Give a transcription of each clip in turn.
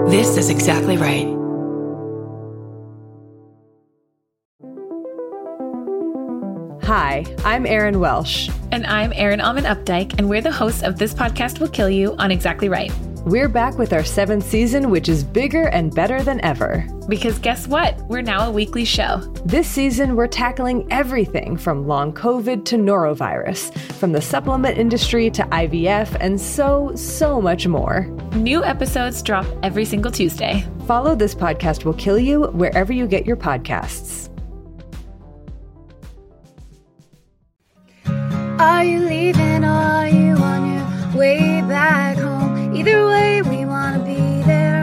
This is exactly right. Hi, I'm Erin Welsh. And I'm Erin Alman Updike, and we're the hosts of This Podcast Will Kill You on Exactly Right. We're back with our 7th season, which is bigger and better than ever. Because guess what? We're now a weekly show. This season, we're tackling everything from long COVID to norovirus, from the supplement industry to IVF, and so much more. New episodes drop every single Tuesday. Follow This Podcast Will Kill You wherever you get your podcasts. Are you leaving or are you on your way back home? Either way, we want to be there.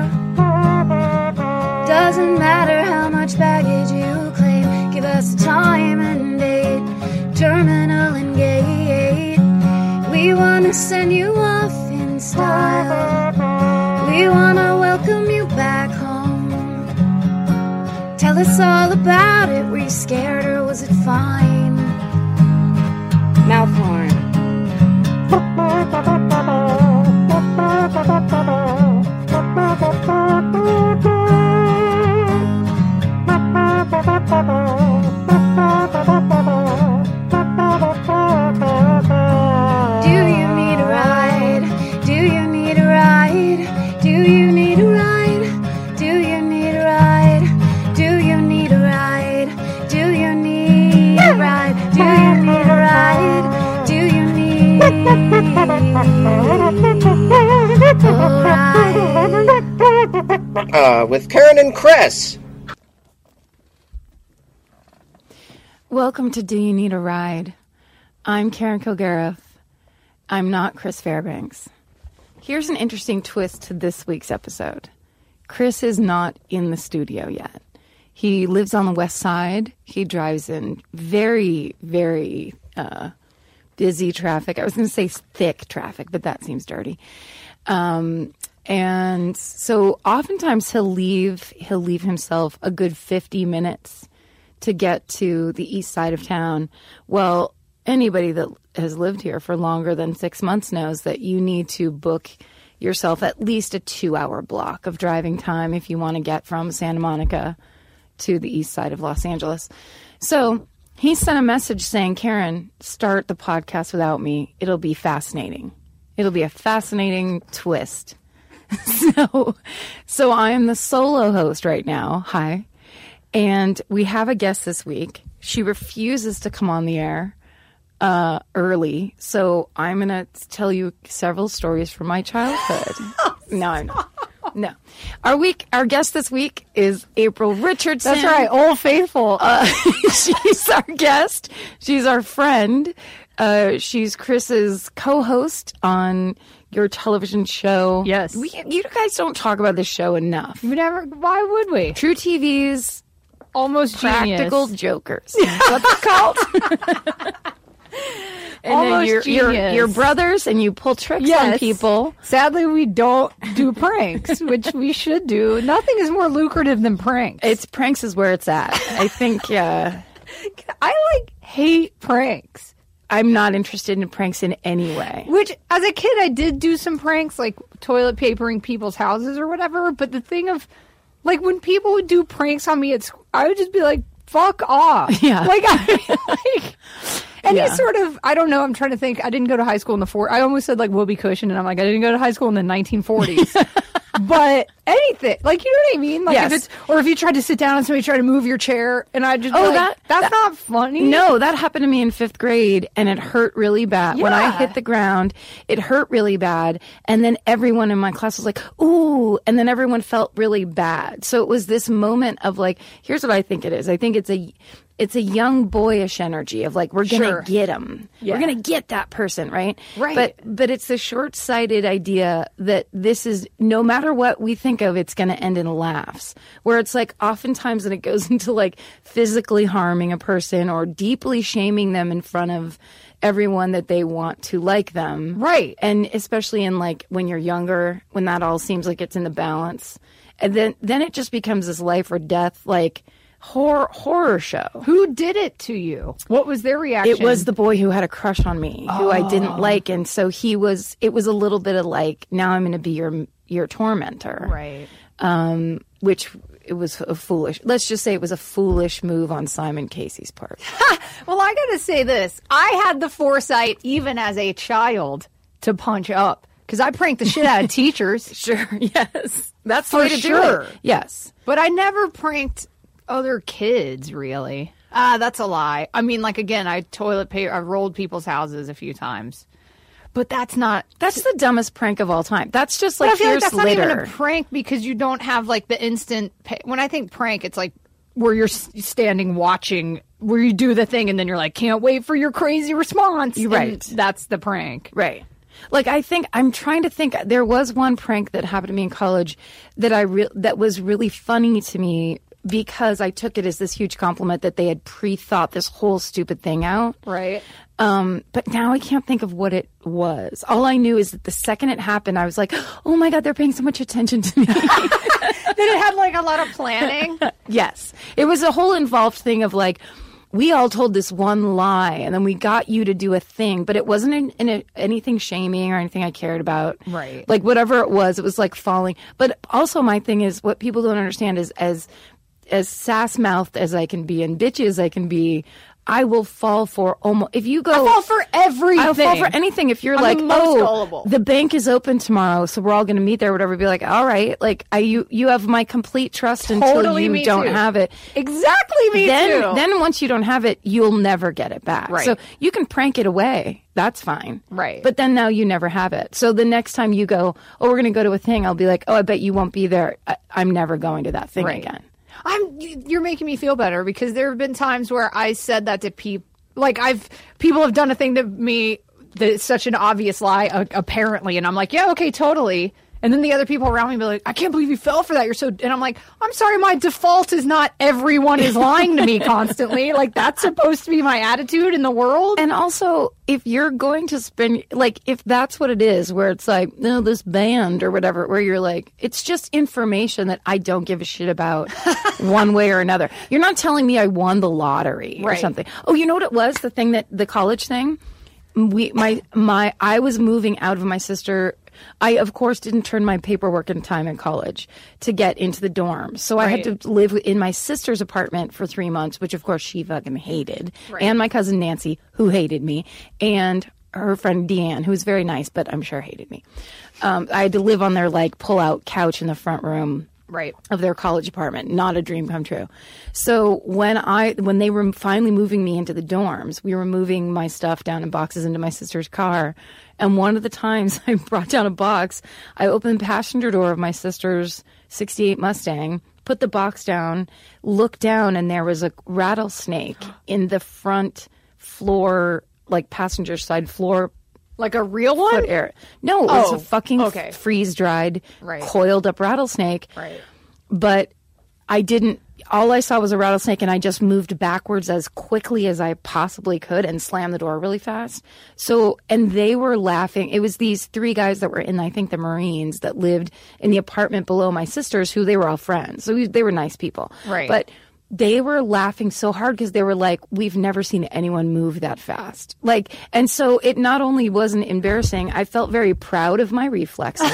Doesn't matter how much baggage you claim. Give us a time and date, terminal and gate. We want to send you off in style. We want to welcome you back home. Tell us all about it. Were you scared or was it fine? Mouth horn. Do you need a ride? Do you need a ride? Do you need a ride? Do you need a ride? Do you need a ride? Do you need a ride? Do you need a ride? Do you need a ride? With Karen and Chris. Welcome to Do You Need a Ride? I'm Karen Kilgariff. I'm not Chris Fairbanks. Here's an interesting twist to this week's episode. Chris is not in the studio yet. He lives on the west side. He drives in very, very busy traffic. I was going to say thick traffic, but that seems dirty. And so oftentimes he'll leave himself a good 50 minutes to get to the east side of town. Well, anybody that has lived here for longer than 6 months knows that you need to book yourself at least a 2-hour block of driving time if you want to get from Santa Monica to the east side of Los Angeles. So he sent a message saying, Karen, start the podcast without me. It'll be fascinating. It'll be a fascinating twist. So I am the solo host right now. Hi. And we have a guest this week. She refuses to come on the air early. So I'm going to tell you several stories from my childhood. No, I'm not. No. Our guest this week is April Richardson. That's right, Old Faithful. She's our guest. She's our friend. She's Chris's co-host on your television show. Yes. You guys don't talk about this show enough. Why would we? True TV's Almost Practical Genius. Jokers. What's it called? And Almost then you're brothers and you pull tricks on people. Sadly, we don't do pranks, which we should do. Nothing is more lucrative than pranks. Pranks is where it's at. I think I hate pranks. I'm not interested in pranks in any way. Which, as a kid, I did do some pranks, like toilet papering people's houses or whatever. But the thing of, like, when people would do pranks on me at school, I would just be like, fuck off. Yeah. Any sort of, I don't know, I'm trying to think. I didn't go to high school in the I almost said like Whoopee Cushion, and I'm like, I didn't go to high school in the 1940s. But anything, like, you know what I mean? Like, yes. if you tried to sit down and somebody tried to move your chair, and I just that's not funny. No, that happened to me in 5th grade, and it hurt really bad. Yeah. When I hit the ground, it hurt really bad, and then everyone in my class was like, ooh, and then everyone felt really bad. So it was this moment of like, here's what I think it is. I think it's a young boyish energy of like, we're going to get him. Yeah. We're going to get that person, right? Right. But it's the short-sighted idea that this is, no matter what we think of, it's going to end in laughs. Where it's like, oftentimes when it goes into like physically harming a person or deeply shaming them in front of everyone that they want to like them. Right. And especially in like when you're younger, when that all seems like it's in the balance. And then it just becomes this life or death, like, horror show. Who did it to you? What was their reaction? It was the boy who had a crush on me, who I didn't like, and so it was a little bit of like, now I'm going to be your tormentor. Right. which it was let's just say it was a foolish move on Simon Casey's part. Well, I got to say this. I had the foresight, even as a child, to punch up. Because I pranked the shit out of teachers. Sure, yes. That's the For way to sure. do it. Yes. But I never pranked other kids, really. That's a lie. I mean, like, again, I rolled people's houses a few times. But that's the dumbest prank of all time. That's just but like I feel like here's that's not litter. even a prank because you don't have like the instant when I think prank, it's like where you're standing watching, where you do the thing and then you're like, can't wait for your crazy response. Right. That's the prank. Right. Like, I'm trying to think. There was one prank that happened to me in college that that was really funny to me because I took it as this huge compliment that they had pre-thought this whole stupid thing out. Right. But now I can't think of what it was. All I knew is that the second it happened, I was like, oh my God, they're paying so much attention to me. Then it had like a lot of planning. Yes. It was a whole involved thing of like, we all told this one lie and then we got you to do a thing, but it wasn't anything shaming or anything I cared about. Right. Like whatever it was like falling. But also my thing is what people don't understand is as sass-mouthed as I can be and bitchy as I can be, I will fall for almost, if you go. I fall for everything. I'll fall for anything. If you're I'm like, the most gullible. The bank is open tomorrow, so we're all going to meet there, whatever, be like, all right, like, you have my complete trust until you don't have it. Exactly me too. Then once you don't have it, you'll never get it back. Right. So you can prank it away. That's fine. Right. But then now you never have it. So the next time you go, oh, we're going to go to a thing, I'll be like, oh, I bet you won't be there. I'm never going to that thing again. You're making me feel better because there have been times where I said that to people. Like people have done a thing to me that's such an obvious lie, apparently, and I'm like, yeah, okay, totally. And then the other people around me be like, I can't believe you fell for that. You're so, and I'm like, I'm sorry, my default is not everyone is lying to me constantly. Like that's supposed to be my attitude in the world. And also, if you're going to spend, like, if that's what it is, where it's like, no, this band or whatever, where you're like, it's just information that I don't give a shit about one way or another. You're not telling me I won the lottery or something. Oh, you know what it was? The thing the college thing? I was moving out of my sister. I, of course, didn't turn my paperwork in time in college to get into the dorm. So I had to live in my sister's apartment for 3 months, which, of course, she fucking hated. Right. And my cousin Nancy, who hated me. And her friend Deanne, who was very nice, but I'm sure hated me. I had to live on their, like, pull-out couch in the front room of their college apartment. Not a dream come true. So when they were finally moving me into the dorms, we were moving my stuff down in boxes into my sister's car. And one of the times I brought down a box, I opened the passenger door of my sister's 68 Mustang, put the box down, looked down, and there was a rattlesnake in the front floor, like passenger side floor. Like a real one? No, it was a fucking freeze-dried, coiled-up rattlesnake. Right. But I didn't. All I saw was a rattlesnake, and I just moved backwards as quickly as I possibly could and slammed the door really fast. So, and they were laughing. It was these 3 guys that were in, I think, the Marines that lived in the apartment below my sister's, who they were all friends. So they were nice people. Right. But they were laughing so hard because they were like, we've never seen anyone move that fast. Like, and so it not only wasn't embarrassing, I felt very proud of my reflexes.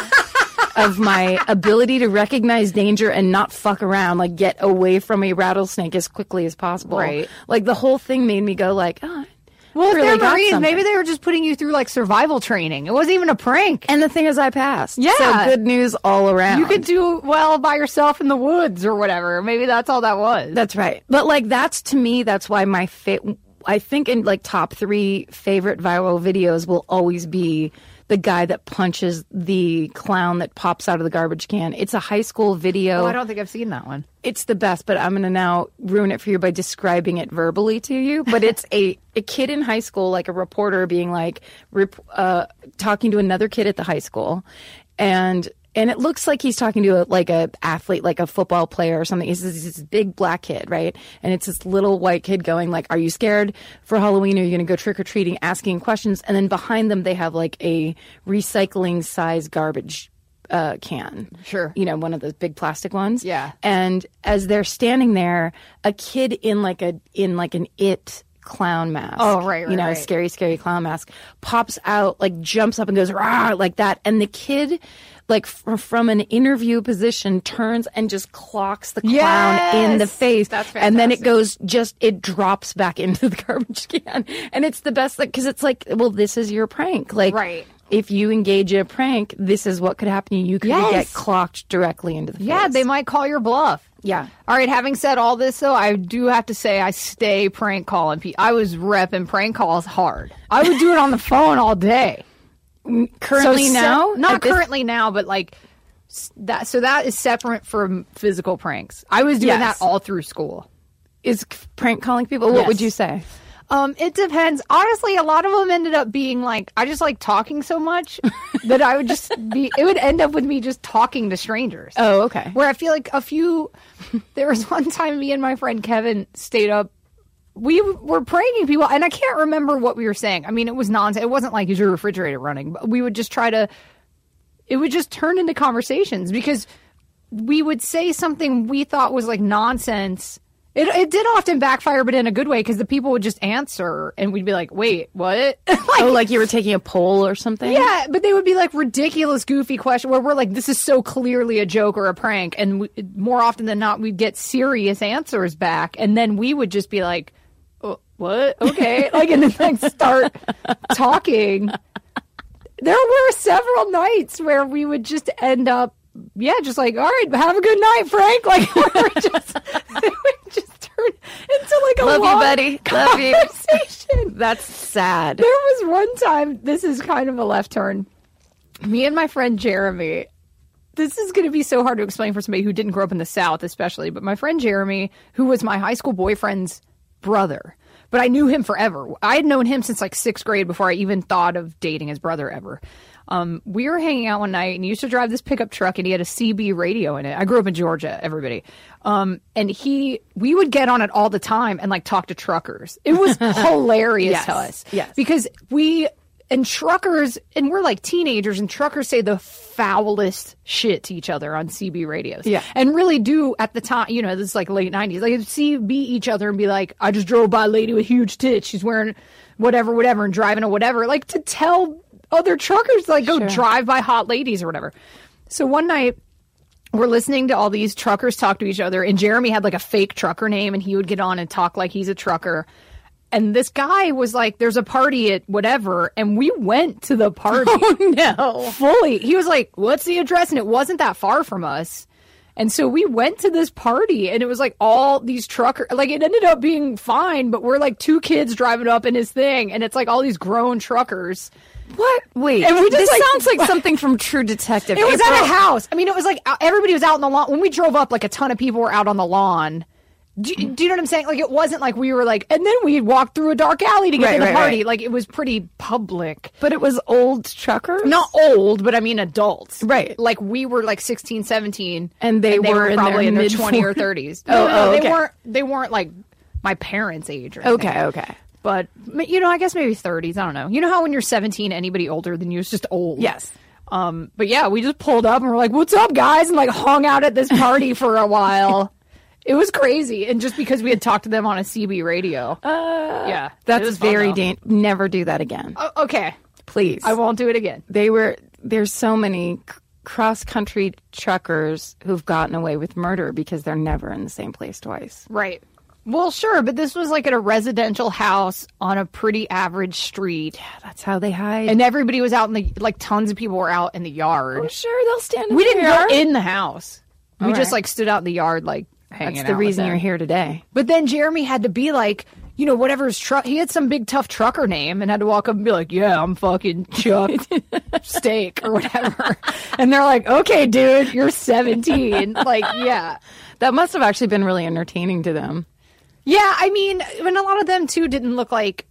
Of my ability to recognize danger and not fuck around, like get away from a rattlesnake as quickly as possible. Right. Like the whole thing made me go like, oh, well, really if they're got Marines, something. maybe they were just putting you through like survival training. It wasn't even a prank. And the thing is, I passed. Yeah. So good news all around. You could do well by yourself in the woods or whatever. Maybe that's all that was. That's right. But like that's to me, that's why my I think in like top 3 favorite viral videos will always be the guy that punches the clown that pops out of the garbage can. It's a high school video. Oh, I don't think I've seen that one. It's the best, but I'm going to now ruin it for you by describing it verbally to you. But it's a kid in high school, like a reporter being like, talking to another kid at the high school. And it looks like he's talking to a athlete, like a football player or something. He's this big black kid, right? And it's this little white kid going like, are you scared for Halloween? Are you going to go trick-or-treating, asking questions? And then behind them, they have like a recycling size garbage can. Sure. You know, one of those big plastic ones. Yeah. And as they're standing there, a kid in like an It clown mask. Oh, right, you know, right. scary clown mask pops out, like jumps up and goes, rah, like that. And the kid like from an interview position, turns and just clocks the clown in the face. That's fantastic. And then it drops back into the garbage can. And it's the best, because it's like, well, this is your prank. Like, right. If you engage in a prank, this is what could happen to you. You could get clocked directly into the face. Yeah, they might call your bluff. Yeah. All right, having said all this, though, I do have to say I stay prank calling people. I was repping prank calls hard. I would do it on the phone all day. Currently now? Not currently now, but like that. So that is separate from physical pranks. I was doing that all through school. Is prank calling people? What would you say? It depends. Honestly, a lot of them ended up being like, I just like talking so much that I would just it would end up with me just talking to strangers. Oh, okay. Where I feel like there was one time me and my friend Kevin stayed up. We were pranking people, and I can't remember what we were saying. I mean, it was nonsense. It wasn't like, is your refrigerator running? But we would just it would just turn into conversations because we would say something we thought was like nonsense. It did often backfire, but in a good way, because the people would just answer, and we'd be like, wait, what? Like you were taking a poll or something? Yeah, but they would be like ridiculous, goofy questions where we're like, this is so clearly a joke or a prank. And more often than not, we'd get serious answers back. And then we would just be like, oh, what? Okay. And then start talking. There were several nights where we would just end up, just like, all right, have a good night, Frank. Like, it would just turn into like a love long you, buddy. conversation. Love you. That's sad. There was one time, this is kind of a left turn. Me and my friend Jeremy, this is going to be so hard to explain for somebody who didn't grow up in the South, especially, but my friend Jeremy, who was my high school boyfriend's brother, but I knew him forever. I had known him since like 6th grade before I even thought of dating his brother ever. We were hanging out one night, and he used to drive this pickup truck, and he had a CB radio in it. I grew up in Georgia, everybody. And we would get on it all the time and like talk to truckers. It was hilarious to us. Yes. Because truckers, and we're like teenagers, and truckers say the foulest shit to each other on CB radios. Yeah. And really do at the time, this is like late 90s, like CB each other and be like, I just drove by a lady with huge tits. She's wearing whatever, and driving a whatever. Like to tell other truckers, like, go drive by hot ladies or whatever. So one night, we're listening to all these truckers talk to each other, and Jeremy had like a fake trucker name, and he would get on and talk like he's a trucker. And this guy was like, there's a party at whatever, and we went to the party. Oh, no. Fully. He was like, what's the address? And it wasn't that far from us. And so we went to this party, and it was like all these truckers, like it ended up being fine, but we're like 2 kids driving up in his thing, and it's like all these grown truckers. What? Wait, and we just this sounds like something from True Detective. It was at a house. I mean, it was like everybody was out on the lawn. When we drove up, like a ton of people were out on the lawn. Do you know what I'm saying? Like, it wasn't like we were like, and then we walked through a dark alley to get to the party. Right. Like, it was pretty public. But it was old truckers? Not old, but I mean adults. Right. Like, we were like 16, 17. And they were probably in their mid 20 or 30s. Okay. They weren't like my parents' age or anything. Okay. Okay. But, I guess maybe 30s. I don't know. You know how when you're 17, anybody older than you is just old? Yes. But yeah, we just pulled up and we're like, what's up, guys? And like hung out at this party for a while. It was crazy. And just because we had talked to them on a CB radio. Yeah. That's very dangerous. Never do that again. Okay. Please. I won't do it again. There's so many cross-country truckers who've gotten away with murder because they're never in the same place twice. Right. Well, sure, but this was like at a residential house on a pretty average street. Yeah, that's how they hide. And everybody was out in tons of people were out in the yard. Oh, sure, they'll stand in We the didn't yard. go in the house. We just right. like stood out in the yard like hanging out. That's the reason with you're them. here today. But then Jeremy had to be like, whatever his truck, he had some big tough trucker name and had to walk up and be like, yeah, I'm fucking Chuck Steak or whatever. And they're like, okay, dude, you're 17. Like, yeah. That must have actually been really entertaining to them. Yeah, I mean, and a lot of them, too, didn't look like,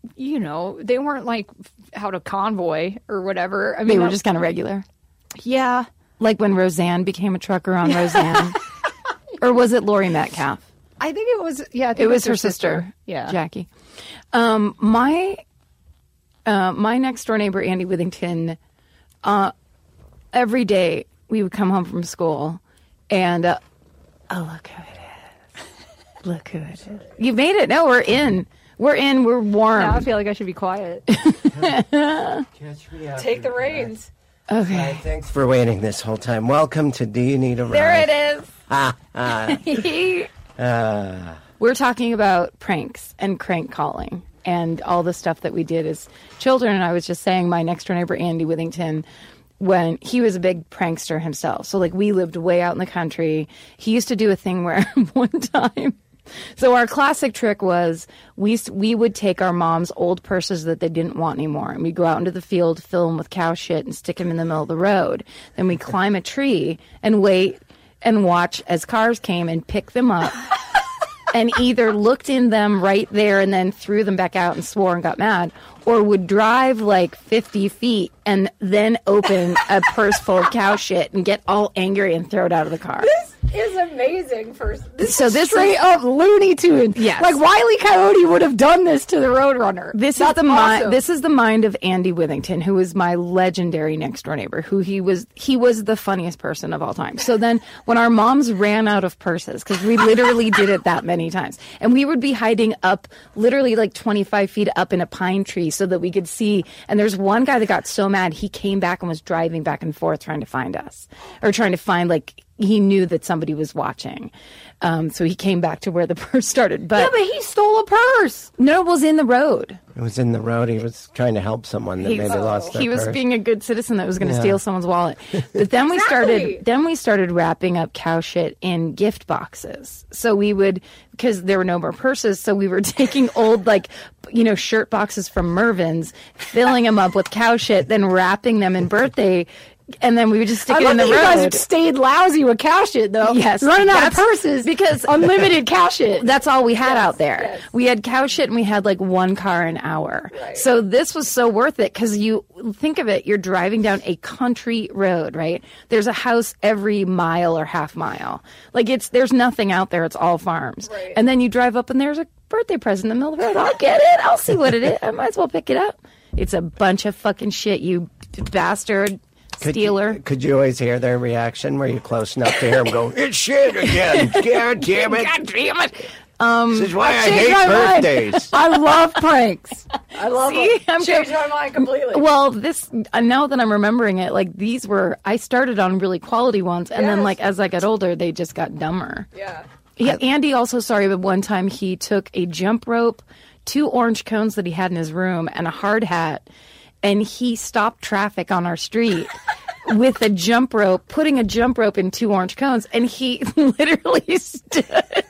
they weren't like out of convoy or whatever. I mean, They were just kind of regular. Yeah. Like when Roseanne became a trucker on Roseanne. Or was it Lori Metcalf? I think it was, it was her sister. Yeah. Jackie. My next door neighbor, Andy Withington, every day we would come home from school and, oh, look who it is. Look who it is. You made it. No, we're in. We're warm. Now I feel like I should be quiet. Catch me out. Take the reins. Okay. Thanks for waiting this whole time. Welcome to Do You Need a Ride? There it is. We're talking about pranks and crank calling and all the stuff that we did as children. And I was just saying my next door neighbor, Andy Withington, when he was a big prankster himself. So like we lived way out in the country. He used to do a thing where one time, so our classic trick was we would take our mom's old purses that they didn't want anymore, and we'd go out into the field, fill them with cow shit, and stick them in the middle of the road. Then we'd climb a tree and wait and watch as cars came and pick them up and either looked in them right there and then threw them back out and swore and got mad, or would drive like 50 feet and then open a purse full of cow shit and get all angry and throw it out of the car. Is amazing for this straight up Looney Tunes. Yes. Like Wile E. Coyote would have done this to the Roadrunner. This is the mind of Andy Withington, who was my legendary next door neighbor, who he was the funniest person of all time. So then when our moms ran out of purses, because we literally did it that many times, and we would be hiding up literally like 25 feet up in a pine tree so that we could see, and there's one guy that got so mad he came back and was driving back and forth trying to find us, or trying to find, like, he knew that somebody was watching. So he came back to where the purse started. But he stole a purse. No, it was in the road. It was in the road. He was trying to help someone that maybe lost their He was purse. being a good citizen that was going to steal someone's wallet. But then we started wrapping up cow shit in gift boxes. So we would, because there were no more purses, so we were taking old, like, shirt boxes from Mervyn's, filling them up with cow shit, then wrapping them in birthday. And then we would just stick it in the road. You guys stayed lousy with cow shit, though. Yes. Running out of purses. Because unlimited cow shit. That's all we had out there. Yes. We had cow shit and we had like one car an hour. Right. So this was so worth it because you think of it, you're driving down a country road, right? There's a house every mile or half mile. Like there's nothing out there. It's all farms. Right. And then you drive up and there's a birthday present in the middle of the road. I'll get it. I'll see what it is. I might as well pick it up. It's a bunch of fucking shit, you bastard. Stealer. Could you always hear their reaction? Were you close enough to hear them go, it's shit again. God damn it. God damn it. This is why I hate birthdays. I love pranks. I love See, them. Changed my mind completely. Well, now that I'm remembering it, like I started on really quality ones, and then like as I got older, they just got dumber. Yeah. Andy also, but one time he took a jump rope, 2 orange cones that he had in his room, and a hard hat, and he stopped traffic on our street with a jump rope, putting a jump rope in 2 orange cones, and he literally stood.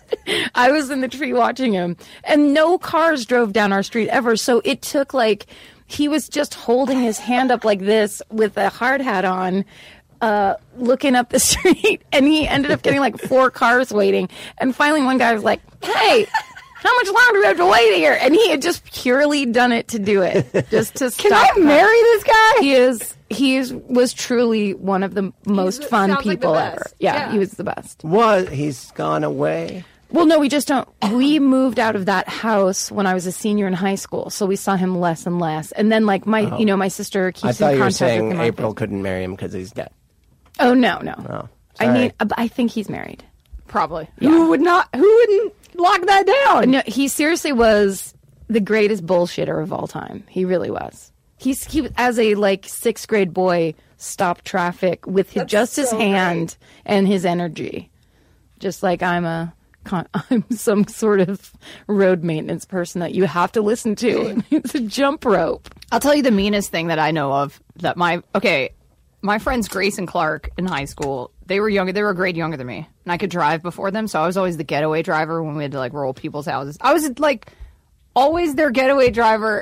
I was in the tree watching him, and no cars drove down our street ever, so it took he was just holding his hand up like this with a hard hat on, looking up the street, and he ended up getting 4 cars waiting, and finally one guy was like, hey, how much longer do we have to wait here? And he had just purely done it to do it, just to stop. Can I marry this guy? He was truly one of the most fun people ever. Yeah, he was the best. He's gone away? Well, no, we just don't. We moved out of that house when I was a senior in high school, so we saw him less and less. And then, my sister keeps in contact with him. I thought you were saying April couldn't marry him because he's dead. Oh, no. Oh, I think he's married. Probably. Yeah. Who wouldn't lock that down? No, he seriously was the greatest bullshitter of all time. He really was. He as a 6th grade boy stopped traffic with his hand and his energy. Just like I'm some sort of road maintenance person that you have to listen to. It's a jump rope. I'll tell you the meanest thing that I know of that my friends Grace and Clark in high school, they were younger. They were a grade younger than me, and I could drive before them. So I was always the getaway driver when we had to roll people's houses. I was always their getaway driver,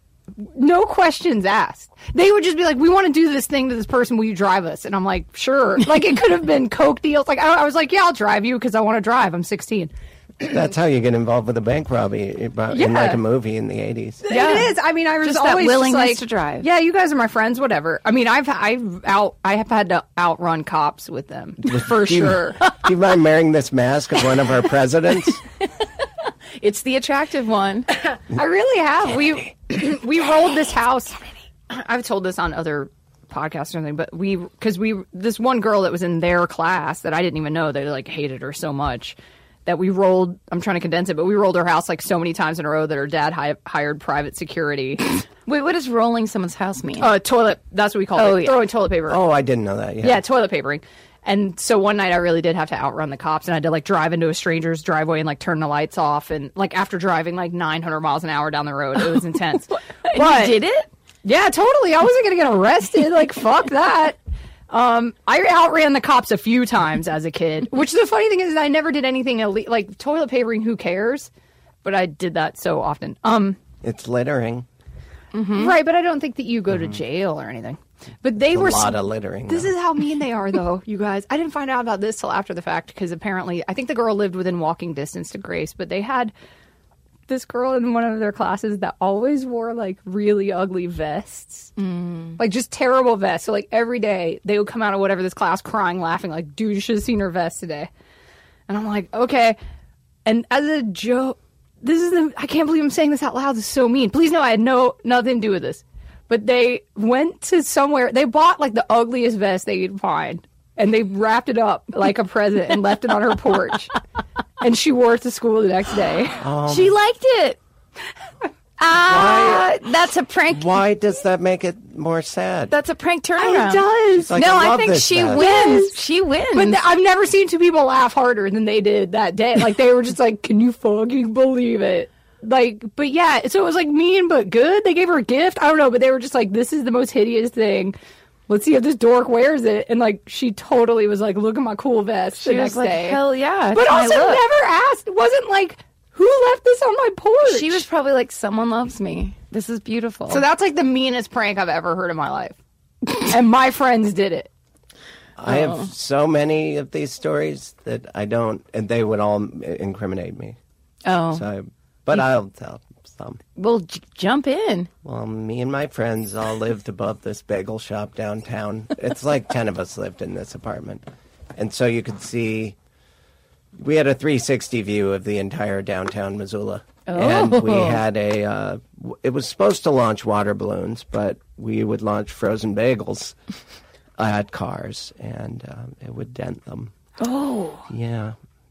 no questions asked. They would just be like, "We want to do this thing to this person. Will you drive us?" And I'm like, "Sure." It could have been coke deals. I was like, "Yeah, I'll drive you because I want to drive." I'm 16. That's how you get involved with a bank robbery in a movie in the 80s. Yeah. It is. I mean, I was just always that willingness to drive. Yeah, you guys are my friends. Whatever. I mean, I have had to outrun cops with them for sure. Do you mind wearing this mask of one of our presidents? It's the attractive one. I really have. We rolled this house. I've told this on other podcasts or something, but this one girl that was in their class that I didn't even know, they hated her so much that we rolled. I'm trying to condense it, but we rolled her house so many times in a row that her dad hired private security Wait, what does rolling someone's house mean? Toilet. That's what we call Oh, it. yeah. Throwing toilet paper. Oh, I didn't know that. Yeah, toilet papering. And so one night I really did have to outrun the cops, and I had to like drive into a stranger's driveway and like turn the lights off, and like after driving like 900 miles an hour down the road, it was intense. You did it? Yeah, totally. I wasn't gonna get arrested. Like fuck that. I outran the cops a few times as a kid. Which the funny thing is, I never did anything like toilet papering. Who cares? But I did that so often. It's littering. Right, but I don't think that you go to jail or anything. But they were A lot of littering. This though. is how mean they are, though, you guys. I didn't find out about this till after the fact because apparently, I think the girl lived within walking distance to Grace, but they had this girl in one of their classes that always wore like really ugly vests, like just terrible vests. So like every day they would come out of whatever this class crying, laughing, like, "Dude, you should have seen her vest today." And I'm like, okay. And as a joke, I can't believe I'm saying this out loud. This is so mean. Please know I had nothing to do with this. But they went to somewhere. They bought like the ugliest vest they could find, and they wrapped it up like a present and left it on her porch. And she wore it to school the next day. She liked it. That's a prank. Why does that make it more sad? That's a prank turnaround. It does. Like, No, I I love think this she vest. wins. She wins. But I've never seen two people laugh harder than they did that day. Like they were just like, "Can you fucking believe it?" Like, but yeah, so it was like mean but good. They gave her a gift. I don't know, but they were just like, "This is the most hideous thing. Let's see if this dork wears it." And like, she totally was like, "Look at my cool vest." she the was next like, day. hell yeah. But it's my also look. never asked. It wasn't like, who left this on my porch? She was probably like, someone loves me. This is beautiful. So that's like the meanest prank I've ever heard in my life. And my friends did it. I have so many of these stories that I don't, and they would all incriminate me. Oh. But I'll tell some. Well, jump in. Well, me and my friends all lived above this bagel shop downtown. It's like 10 of us lived in this apartment. And so you could see, we had a 360 view of the entire downtown Missoula. And we had it was supposed to launch water balloons, but we would launch frozen bagels at cars, and it would dent them. Oh. Yeah.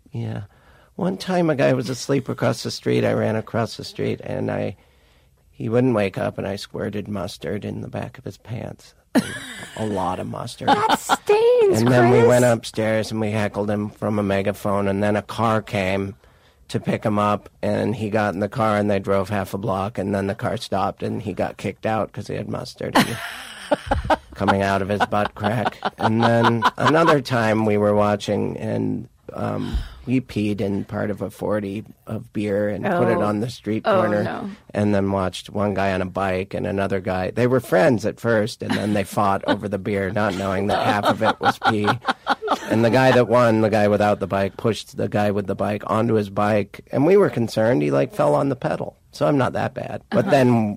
One time a guy was asleep across the street. I ran across the street, and he wouldn't wake up, and I squirted mustard in the back of his pants. A lot of mustard. That stains, And then we Chris. went upstairs and we heckled him from a megaphone, and then a car came to pick him up, and he got in the car and they drove half a block, and then the car stopped and he got kicked out because he had mustard coming out of his butt crack. And then another time we were watching, and we peed in part of a 40 of beer and put it on the street corner, no. and then watched one guy on a bike and another guy. They were friends at first, and then they fought over the beer, not knowing that half of it was pee. And the guy that won, the guy without the bike, pushed the guy with the bike onto his bike, and we were concerned. He fell on the pedal, so I'm not that bad. But then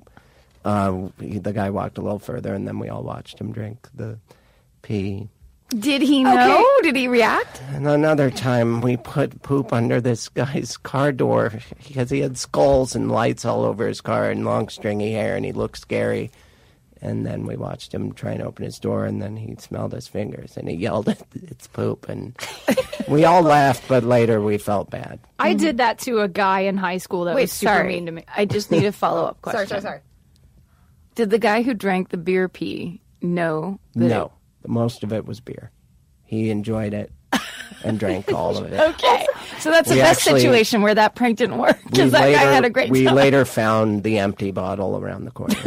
the guy walked a little further, and then we all watched him drink the pee. Did he know? Did he react? And another time, we put poop under this guy's car door because he had skulls and lights all over his car and long stringy hair, and he looked scary. And then we watched him try and open his door, and then he smelled his fingers, and he yelled, "It's poop." And we all laughed, but later we felt bad. I did that to a guy in high school that was super sorry. mean to me. I just need a follow-up question. Sorry. Did the guy who drank the beer pee know that No, most of it was beer. He enjoyed it and drank all of it. Okay. So that's the We best actually- situation where that prank didn't work, because that guy had a great We time. later found the empty bottle around the corner.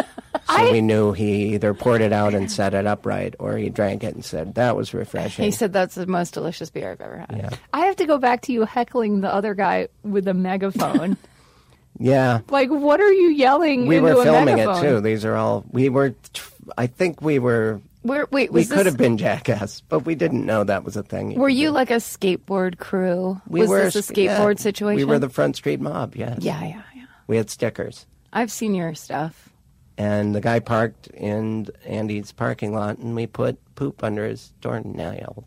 So we knew he either poured it out and set it upright, or he drank it and said, "That was refreshing." He said that's the most delicious beer I've ever had. Yeah. I have to go back to you heckling the other guy with a megaphone. Yeah. Like, what are you yelling We into were a filming megaphone? it too. These are all, I think we were, Wait, we was could this, have been Jackass, but we didn't know that was a thing. were you like a skateboard crew? We was were this a skateboard yeah. situation? We were the Front Street Mob, yes. Yeah. We had stickers. I've seen your stuff. And the guy parked in Andy's parking lot, and we put poop under his doorknob.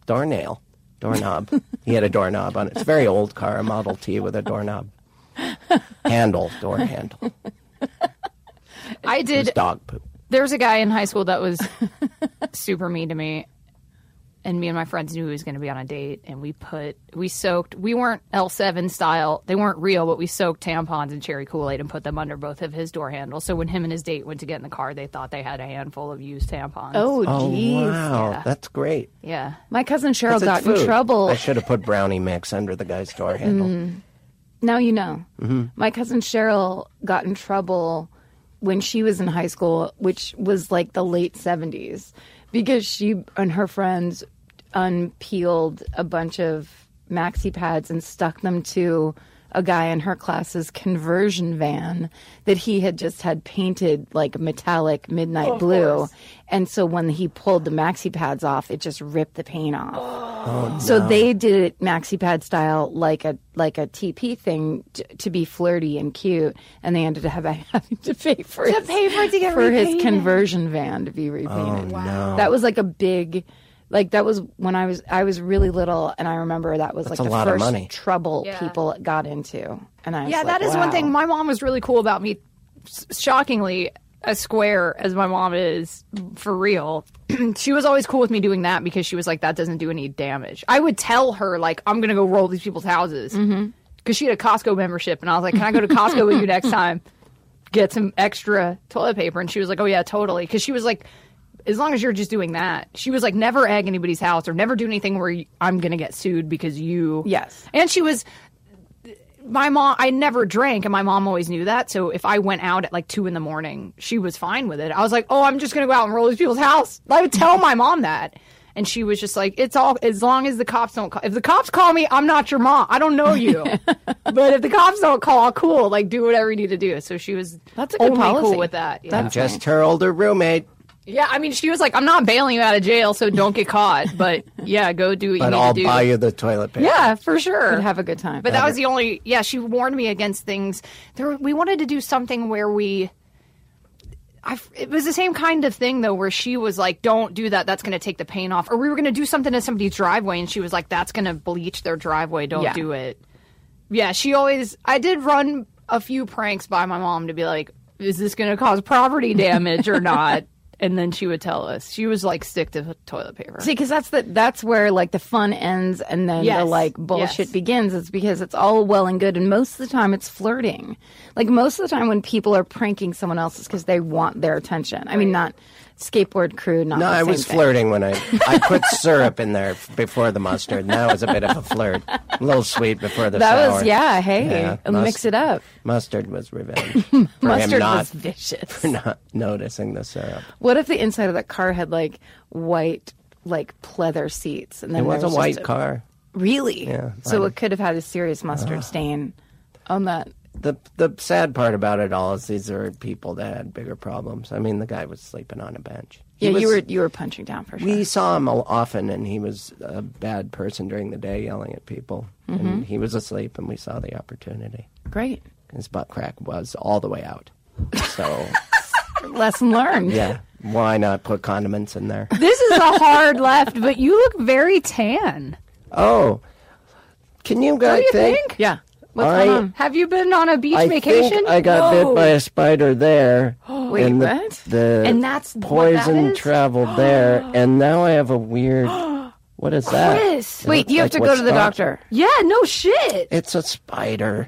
He had a doorknob on it. It's a very old car, a Model T with a doorknob. Door handle. I It was did. dog poop. There was a guy in high school that was super mean to me. and me and my friends knew he was going to be on a date, and we soaked. We weren't L7 style; they weren't real, but we soaked tampons in cherry Kool-Aid and put them under both of his door handles. So when him and his date went to get in the car, they thought they had a handful of used tampons. Oh, Oh, geez. wow. Yeah. That's great. Yeah. My cousin Cheryl 'Cause it's got in food. trouble. I should have put brownie mix under the guy's door handle. Now you know. My cousin Cheryl got in trouble when she was in high school, which was like the late 70s, because she and her friends unpeeled a bunch of maxi pads and stuck them to a guy in her class's conversion van that he had just had painted like metallic midnight blue. And so when he pulled the maxi pads off, it just ripped the paint off. So they did it maxi pad style, like a TP thing to be flirty and cute, and they ended up having to pay for To pay for it to get his repainted. conversion van to be repainted. No. That was like a big, like that was when I was really little, and I remember that was That's like a the lot of first money. trouble Yeah. people got into, and I was Yeah, like, that is one wow. thing. My mom was really cool about me. Shockingly, as square as my mom is, for real, she was always cool with me doing that because she was like, that doesn't do any damage. I would tell her, like, I'm going to go roll these people's houses. Because she had a Costco membership. And I was like, can I go to Costco with you next time? Get some extra toilet paper. And she was like, oh, yeah, totally. Because she was like, as long as you're just doing that. She was like, never egg anybody's house or never do anything where I'm going to get sued because you. Yes. And she was. My mom, I never drank, and my mom always knew that. So if I went out at like 2 a.m, she was fine with it. I was like, "Oh, I'm just gonna go out and roll these people's house." I would tell my mom that, and she was just like, "It's all as long as the cops don't call. If the cops call me, I'm not your mom. I don't know you, but if the cops don't call, cool. Like do whatever you need to do." So she was That's a good only policy. cool with that. Yeah. I'm just her older roommate, Yeah, I mean, she was like, "I'm not bailing you out of jail, so don't get caught." But yeah, go do what but you need I'll to do. buy you the toilet paper. Yeah, for sure. Could have a good time. But that was the only. Yeah, she warned me against things. We wanted to do something where it was the same kind of thing though, where she was like, "Don't do that. That's going to take the paint off." Or we were going to do something to somebody's driveway, and she was like, "That's going to bleach their driveway. Don't Yeah. do it." Yeah, she always. I did run a few pranks by my mom to be like, "Is this going to cause property damage or not?" And then she would tell us. She was like, "Stick to toilet paper." See, because that's where like the fun ends and then the Yes. like bullshit Yes. begins. It's because it's all well and good, and most of the time it's flirting. Like most of the time when people are pranking someone else, it's because they want their attention. I mean, not skateboard crew. Not No, the I same was thing. flirting when I put syrup in there before the mustard. And that was a bit of a flirt. A little sweet before the That sour. was Hey, Yeah, mix it up. Mustard was revenge. For him Mustard not, was vicious. for not noticing the syrup. What if the inside of that car had like white, like pleather seats, and then It was there a white just car. Really? Yeah, So fine. it could have had a serious mustard stain on that. The sad part about it all is these are people that had bigger problems. I mean, the guy was sleeping on a bench. He Yeah, was- you were punching down for sure. We saw him often, and he was a bad person during the day, yelling at people. Mm-hmm. And he was asleep, and we saw the opportunity. Great. His butt crack was all the way out. So, Lesson learned. yeah, why not put condiments in there? This is a hard left, but you look very tan. Oh, can you guys Do you think? Yeah. What's I- going on? Have you been on a beach I vacation? think I got bit by a spider there. Wait, and what? The And that's what that poison is? traveled there, and now I have a weird. What is that? Chris. It Wait, looks you have like to go what's to the stuck. doctor. Yeah, no shit. It's a spider.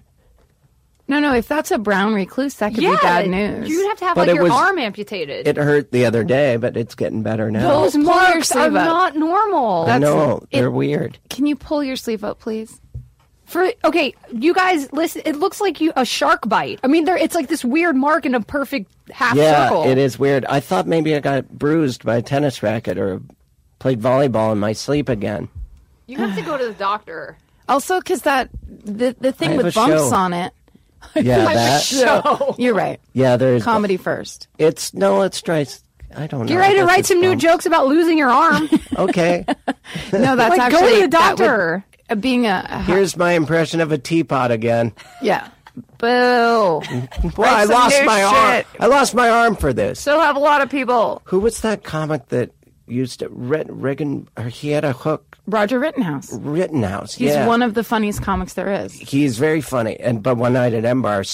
No, if that's a brown recluse, that could be bad news. You'd have to have But like it your was- arm amputated. It hurt the other day, but it's getting better now. Those Pull your marks are sleeve up. not normal. I know it- they're weird. Can you pull your sleeve up, please? Okay, you guys listen. It looks like a shark bite. I mean, it's like this weird mark in a perfect half Yeah, circle. it is weird. I thought maybe I got bruised by a tennis racket or played volleyball in my sleep again. You have to go to the doctor. Also, because the I thing have with a bumps show. on it. Yeah, that. So You're right. Yeah, there's Comedy first. It's tries. I don't know. get ready to I guess write it's some new bumps. jokes about losing your arm. Okay, No, that's Like, actually go to the that would- doctor. being a here's my impression of a teapot again. yeah. Boo. Well, I some lost new my arm. shit. I lost my arm for this. So have a lot of people. Who was that comic that used to Reagan? Or he had a hook. Roger Rittenhouse. Rittenhouse. He's yeah. one of the funniest comics there is. He's very funny. But one night at M Bar,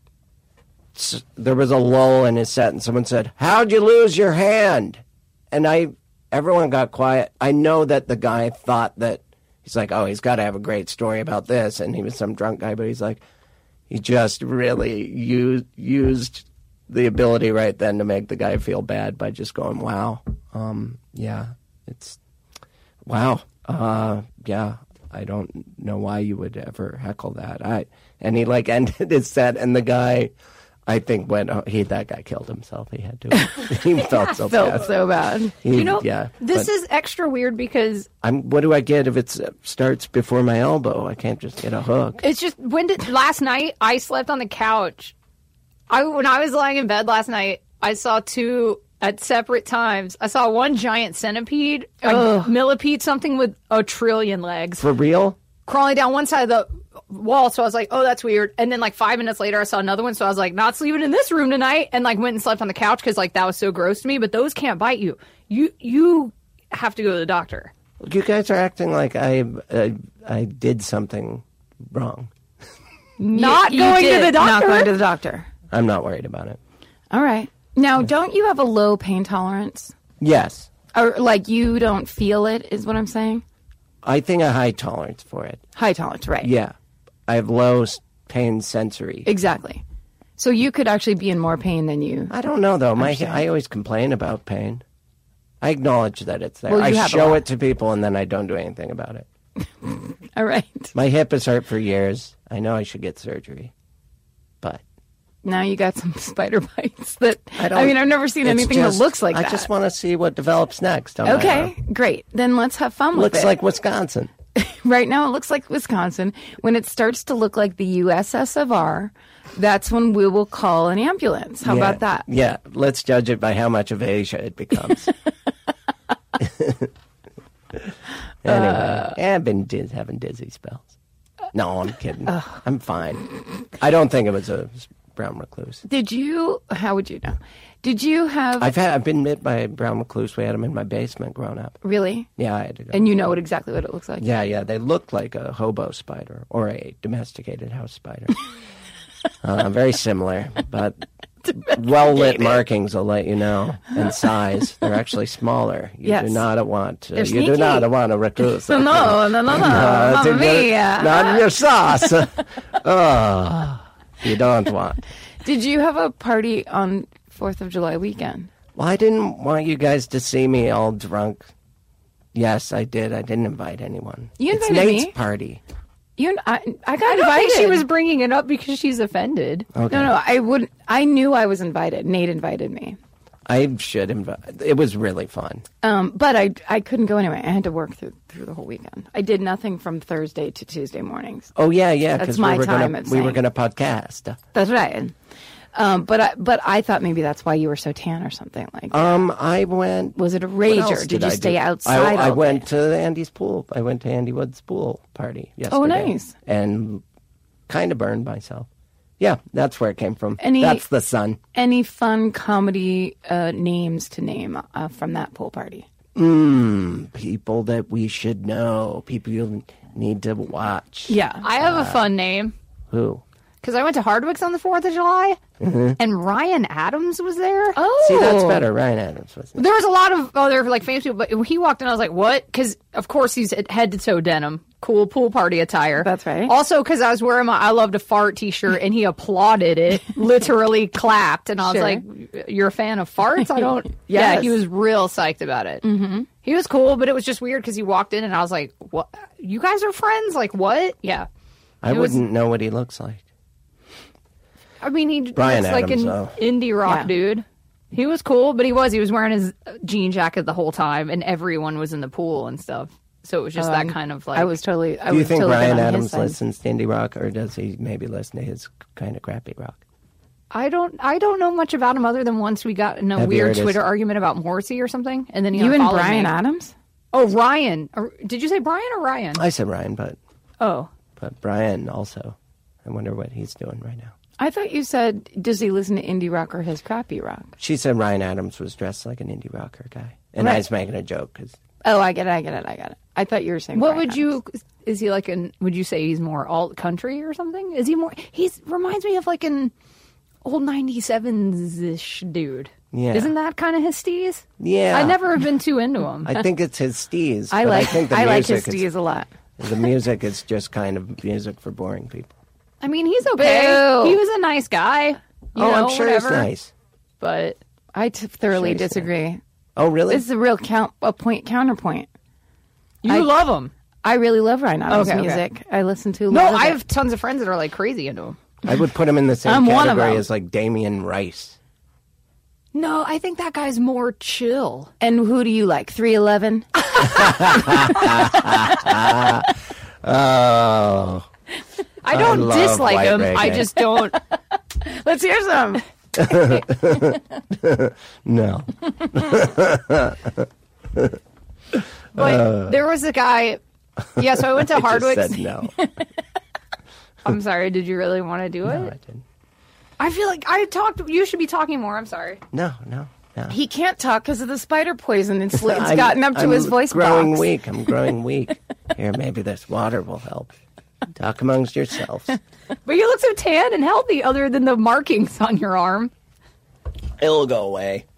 there was a lull in his set, and someone said, "How'd you lose your hand?" And I everyone got quiet. I know that the guy thought that, he's like, oh, he's got to have a great story about this. And he was some drunk guy, but he's like, he just really used the ability right then to make the guy feel bad by just going, wow. Yeah, it's, wow. Yeah, I don't know why you would ever heckle that. And he like ended his set, and the guy, I think, went, that guy killed himself. He had to. He felt so bad. so bad. This is extra weird because what do I get if it starts before my elbow? I can't just get a hook. it's just last night I slept on the couch. When I was lying in bed last night, I saw two at separate times. I saw one giant centipede, a millipede, something with a trillion legs, For real? crawling down one side of the wall. So I was like, oh, that's weird. And then like 5 minutes later, I saw another one. So I was like, not sleeping in this room tonight. And like went and slept on the couch because like that was so gross to me. But those can't bite you. You have to go to the doctor. You guys are acting like I did something wrong. Not You going to did the doctor. Not going to the doctor. I'm not worried about it. All right. Now, don't you have a low pain tolerance? Yes. Or like you don't feel it is what I'm saying? I think a high tolerance for it. High tolerance, right. Yeah. I have low pain sensory. Exactly. So you could actually be in more pain than you. I don't know, though. Understand. I always complain about pain. I acknowledge that it's there. Well, I you have a show lot. it to people, and then I don't do anything about it. All right. My hip has hurt for years. I know I should get surgery. But Now you got some spider bites that, I don't. I mean, I've never seen it's anything just- that looks like I that. just want to see what develops next. On my Okay, arm. great. Then let's have fun with Looks it. like Wisconsin. Right now, it looks like Wisconsin. When it starts to look like the USSR, that's when we will call an ambulance. How about that? Yeah, let's judge it by how much of Asia it becomes. Anyway, I've been having dizzy spells. No, I'm kidding. I'm fine. I don't think it was a brown recluse. Did you? How would you know? Did you have I've been bit by a brown recluse. We had them in my basement growing up. really? Yeah, I had to go. And you know exactly what it looks like. Yeah, they look like a hobo spider or a domesticated house spider. Very similar, but well-lit markings will let you know. And size, they're actually smaller. You Yes. do not want. They're You do sneaky. not want a recluse. No, It's Mamma in mia. not in your sauce. Oh, you don't want. Did you have a party on 4th of July weekend? Well, I didn't want you guys to see me all drunk. Yes, I did. I didn't invite anyone. You it's invited Nate's me. party. I got I invited. don't think she was bringing it up because she's offended. Okay. No, I wouldn't. I knew I was invited. Nate invited me. I should invite. It was really fun. But I couldn't go anyway. I had to work through the whole weekend. I did nothing from Thursday to Tuesday mornings. Oh yeah, That's because my we were time gonna at we were Saint. gonna podcast. That's right. But I thought maybe that's why you were so tan or something like that. I went. Was it a what rage else or did you I stay do? outside I all went day? to Andy's pool. I went to Andy Wood's pool party yesterday. Oh, nice. And kind of burned myself. Yeah, that's where it came from. Any- That's the sun. Any fun comedy names to name from that pool party? People that we should know. People you need to watch. Yeah. I have a fun name Who? because I went to Hardwick's on the 4th of July, and Ryan Adams was there. Oh. See, that's better. Ryan Adams was there. There was a lot of other like famous people, but he walked in, I was like, "What?" Because of course he's head to toe denim, cool pool party attire. That's right. Also, because I was wearing my "I Love to Fart" T-shirt, and he applauded it, literally clapped, and I was Sure. like, "You're a fan of farts?" I don't. Yes. Yeah, he was real psyched about it. Mm-hmm. He was cool, but it was just weird because he walked in, and I was like, "What? You guys are friends? Like what?" Yeah. I It was- wouldn't know what he looks like. I mean, he Brian looks like Adams, an though. indie rock Yeah. dude. He was cool, but he was wearing his jean jacket the whole time, and everyone was in the pool and stuff. So it was just that kind of like. I was totally. I Do you was think totally Ryan on his Adams side. listens to indie rock, or does he maybe listen to his kind of crappy rock? I don't know much about him other than once we got in a Have you weird heard his- Twitter argument about Morrissey or something, and then he You and unfollowed Brian me. Adams? Oh, Ryan. Did you say Brian or Ryan? I said Ryan, but Oh, Brian also. I wonder what he's doing right now. I thought you said, does he listen to indie rock or his crappy rock? She said Ryan Adams was dressed like an indie rocker guy, and I Right. was making a joke because Oh, I get it. I thought you were saying. what Brian would you? Is he like an? Would you say he's more alt country or something? Is he more? He's reminds me of like an old '97s ish dude. Yeah. Isn't that kind of his steez? Yeah. I never have been too into him. I think it's his steez. I but like think the I like music his is- steez a lot. The music is just kind of music for boring people. I mean, he's okay. Boo. He was a nice guy. You know, I'm sure whatever. it's nice. But I thoroughly Sure, sure. disagree. Oh, really? This is a real counterpoint. you love him. I really love Ryan Adams' Okay, okay. music. I listen to a No, lot of I it. have tons of friends that are like crazy into him. I would put him in the same I'm one of category them. as like Damian Rice. No, I think that guy's more chill. And who do you like? 311? Oh. I don't love dislike white him. reggae. I just don't. Let's hear some. No. But there was a guy. Yeah, so I went to I just Hardwick's. said no. I'm sorry. Did you really want to do it? No, I didn't. I feel like I talked. You should be talking more. I'm sorry. No. He can't talk because of the spider poison. It's I'm- gotten up to I'm his voice growing box. weak. I'm growing weak. Here, maybe this water will help. Talk amongst yourselves. But you look so tan and healthy, other than the markings on your arm. It'll go away.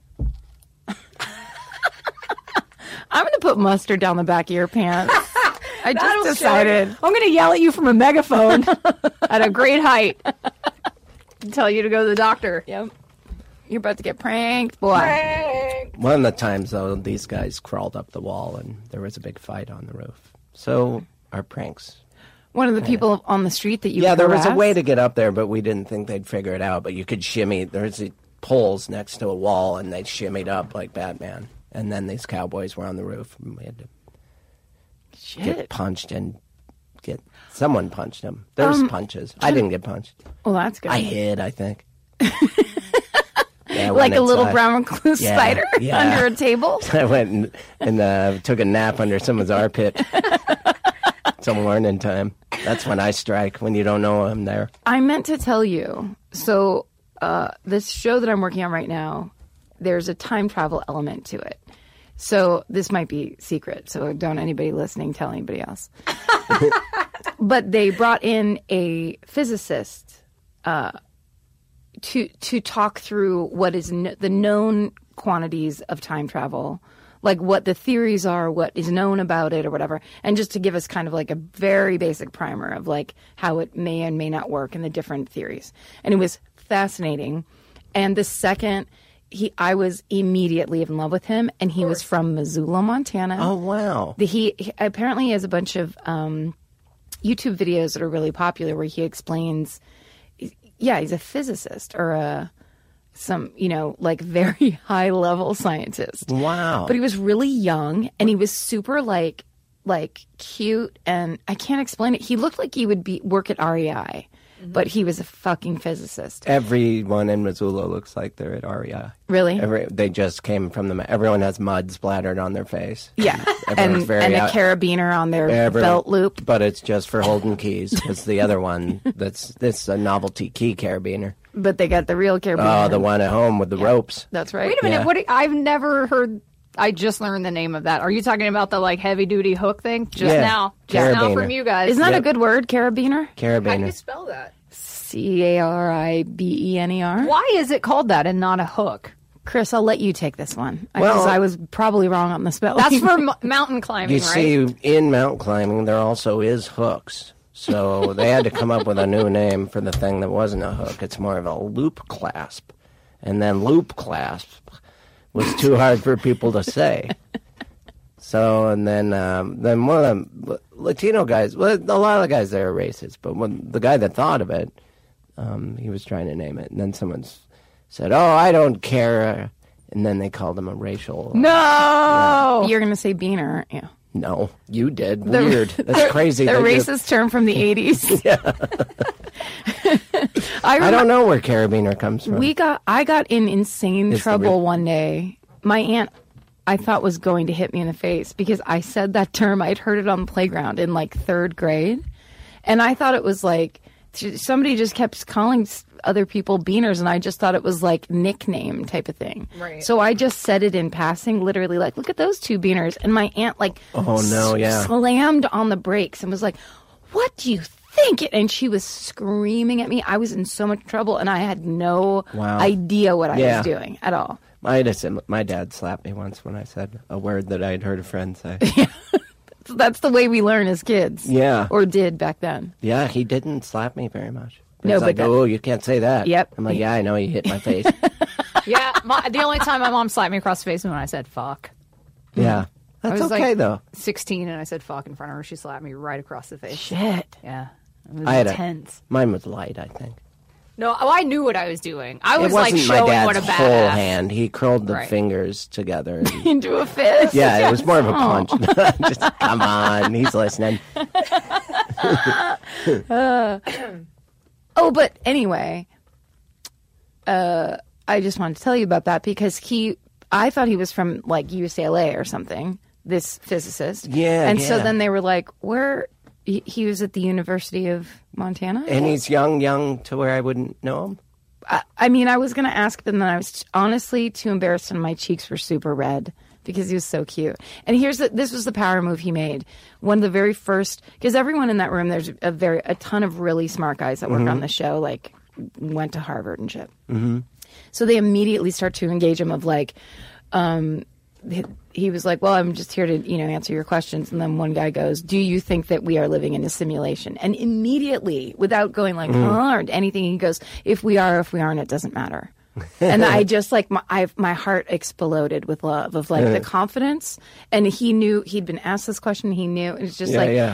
I'm going to put mustard down the back of your pants. I just decided. I'm going to yell at you from a megaphone at a great height. And tell you to go to the doctor. Yep. You're about to get pranked, boy. One of the times, though, these guys crawled up the wall and there was a big fight on the roof. So, our pranks. One of the people on the street that you Yeah, there was a harassed? way to get up there, but we didn't think they'd figure it out. But you could shimmy. There's the poles next to a wall, and they shimmied up like Batman. And then these cowboys were on the roof, and we had to get punched and get... Someone punched him. There was punches. I didn't get punched. Well, that's good. I hid, I think. Yeah, I like went a little inside. brown recluse Yeah, spider yeah. under a table. I went and took a nap under someone's armpit. It's a warning time. That's when I strike, when you don't know I'm there. I meant to tell you. So, this show that I'm working on right now, there's a time travel element to it. So, this might be secret. So, don't anybody listening tell anybody else. But they brought in a physicist to talk through what is the known quantities of time travel, like what the theories are, what is known about it or whatever, and just to give us kind of like a very basic primer of like how it may and may not work and the different theories. And it was fascinating. And the second I was immediately in love with him, and he was from Missoula, Montana. Oh, wow. He apparently has a bunch of YouTube videos that are really popular where he explains, yeah, he's a physicist or some, like very high level scientist. Wow. But he was really young and he was super like cute, and I can't explain it. He looked like he would work at REI, but he was a fucking physicist. Everyone in Missoula looks like they're at REI. Really? They just came from everyone has mud splattered on their face. Yeah. Everyone's and very a carabiner on their belt loop. But it's just for holding keys. It's the other one that's a novelty key carabiner. But they got the real carabiner. Oh, the one at home with the ropes. That's right. Wait a minute. Yeah. I've never heard. I just learned the name of that. Are you talking about the like heavy duty hook thing? Just Yeah. now. Just now Carabiner. from you guys. Isn't that a Yep. good word, carabiner? How do you Carabiner. spell that? Caribener. Why is it called that and not a hook? Chris, I'll let you take this one. Well- Because I was probably wrong on the spelling. That's for mountain climbing, You right? see, in mountain climbing, there also is hooks. So they had to come up with a new name for the thing that wasn't a hook. It's more of a loop clasp. And then loop clasp was too hard for people to say. So, and then one of the Latino guys, well, a lot of the guys there are racist, but when the guy that thought of it, he was trying to name it. And then someone said, "Oh, I don't care." And then they called him a racial. No. You're going to say beaner, aren't you? No, you did. Weird. That's crazy. The They racist just- term from the 80s. I don't know where carabiner comes from. I got in insane It's the trouble real- one day. My aunt, I thought, was going to hit me in the face because I said that term. I'd heard it on the playground in like third grade. And I thought it was like somebody just kept calling other people beaners, and I just thought it was like nickname type of thing. Right. So I just said it in passing, literally like, look at those two beaners. And my aunt like Oh, no, yeah. slammed on the brakes and was like, what do you think? And she was screaming at me. I was in so much trouble, and I had no Wow. idea what I Yeah. was doing at all. My dad slapped me once when I said a word that I'd heard a friend say. That's the way we learn as kids. Yeah. Or did back then. Yeah, he didn't slap me very much. No, It's but like, that- oh, you can't say that. Yep. I'm like, yeah, I know, you hit my face. Yeah, the only time my mom slapped me across the face was when I said fuck. Yeah. I That's was okay, like though. 16 and I said fuck in front of her. She slapped me right across the face. Shit. Yeah. It was I had intense. Mine was light, I think. No, I knew what I was doing. I was It like wasn't my showing dad's what a whole badass. hand. He curled the Right. fingers together. and- Into a fist. yeah, it was more of a punch. Just, come on, he's listening. Oh, but anyway, I just wanted to tell you about that because I thought he was from like UCLA or something, this physicist. Yeah, And so yeah. then they were like, he was at the University of Montana? And he's young to where I wouldn't know him. I mean, I was going to ask, but then I was honestly too embarrassed and my cheeks were super red because he was so cute. And this was the power move he made. One of the very first, because everyone in that room, there's a ton of really smart guys that work on the show, like went to Harvard and shit. Mm-hmm. So they immediately start to engage him of like, he was like, well, I'm just here to, answer your questions. And then one guy goes, do you think that we are living in a simulation? And immediately, without going like, or anything, he goes, if we are, if we aren't, it doesn't matter. And I just like, my heart exploded with love of like the confidence. And he knew, he'd been asked this question. He knew. It's just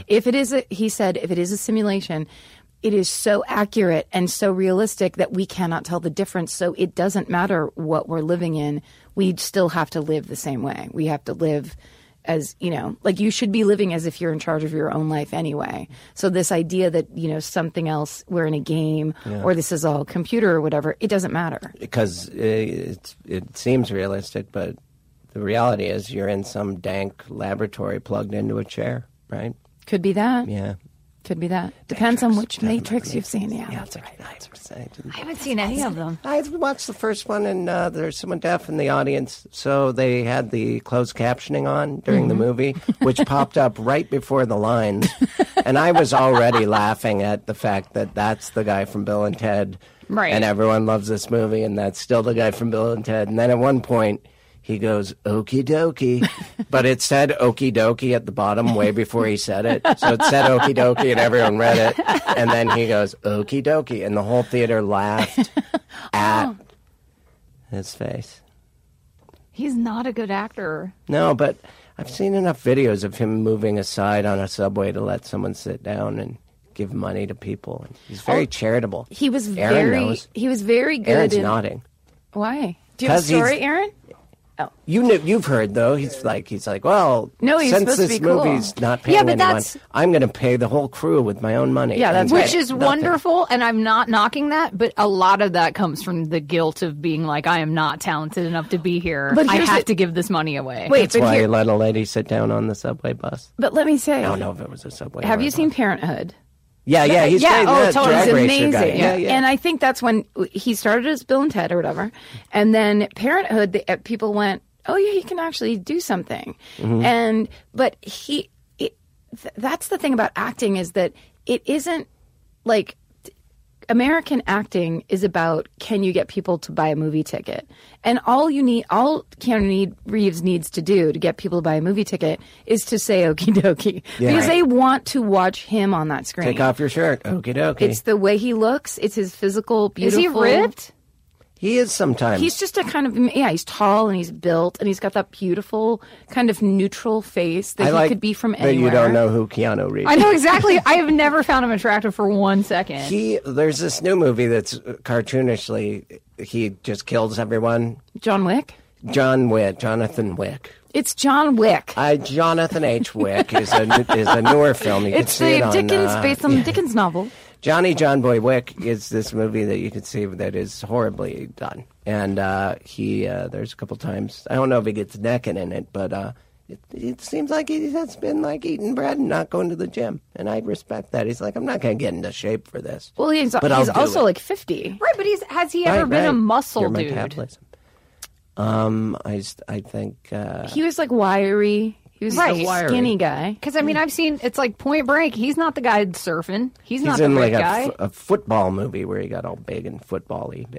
he said, if it is a simulation, it is so accurate and so realistic that we cannot tell the difference. So it doesn't matter what we're living in. We still have to live the same way. We have to live as, like you should be living as if you're in charge of your own life anyway. So this idea that, something else, we're in a game or this is all computer or whatever, it doesn't matter. Because it seems realistic, but the reality is you're in some dank laboratory plugged into a chair, right? Could be that. Yeah. Could be that. Depends on which Matrix you've seen. Yeah, that's right. I haven't seen any of them. I watched the first one, and there's someone deaf in the audience, so they had the closed captioning on during the movie, which popped up right before the lines, and I was already laughing at the fact that that's the guy from Bill and Ted, Right. and everyone loves this movie, and that's still the guy from Bill and Ted, and then at one point, he goes, okie dokie. But it said okie dokie at the bottom way before he said it. So it said okie dokie and everyone read it. And then he goes, okie dokie. And the whole theater laughed at his face. He's not a good actor. No, but I've seen enough videos of him moving aside on a subway to let someone sit down and give money to people. He's very charitable. He was Aaron knows. He was very good. Aaron's nodding. Why? Do you have a 'Cause he's- story, Aaron? You've heard though. He's like, well, No, he's since supposed to this be cool. movie's not paying Yeah, but anyone, that's- I'm going to pay the whole crew with my own money. Yeah, that's And right. Which is nothing. wonderful, and I'm not knocking that, but a lot of that comes from the guilt of being like, I am not talented enough to be here. But I here's have the- to give this money away. Wait, That's but why here, he let a lady sit down on the subway bus. but let me say, I don't know if it was a subway. have or you a seen bus. Parenthood? Yeah, he's Yeah, great. oh, That totally. drag He's racer amazing. guy. Yeah. And I think that's when he started as Bill and Ted or whatever. And then Parenthood, people went, oh, yeah, he can actually do something. Mm-hmm. But that's the thing about acting is that it isn't like American acting is about can you get people to buy a movie ticket? And all Keanu Reeves needs to do to get people to buy a movie ticket is to say okie dokie. Yeah. Because they want to watch him on that screen. Take off your shirt. Okie dokie. It's the way he looks. It's his physical, Is beautiful. he ripped? He is sometimes. He's just a kind of, he's tall and he's built and he's got that beautiful kind of neutral face that I he like could be from that anywhere. you don't know who Keanu Reeves I know exactly. I have never found him attractive for 1 second. There's this new movie that's cartoonishly, he just kills everyone. John Wick? Jonathan Wick. It's John Wick. Jonathan H. Wick is a newer film. You It's can see the it on, Dickens, based on the Dickens novel. John Boy Wick is this movie that you can see that is horribly done. And there's a couple times, I don't know if he gets naked in it, but it seems like he has been like eating bread and not going to the gym. And I respect that. He's like, I'm not going to get into shape for this. Well, he's I'll do also it. like 50. Right, but has he ever been a muscle Your dude? metabolism. I think He was like wiry. He was Right. a skinny guy. Because, I mean, I've seen, it's like Point Break. He's not the guy surfing. He's not he's the in great like guy. a football movie where he got all big and football-y big.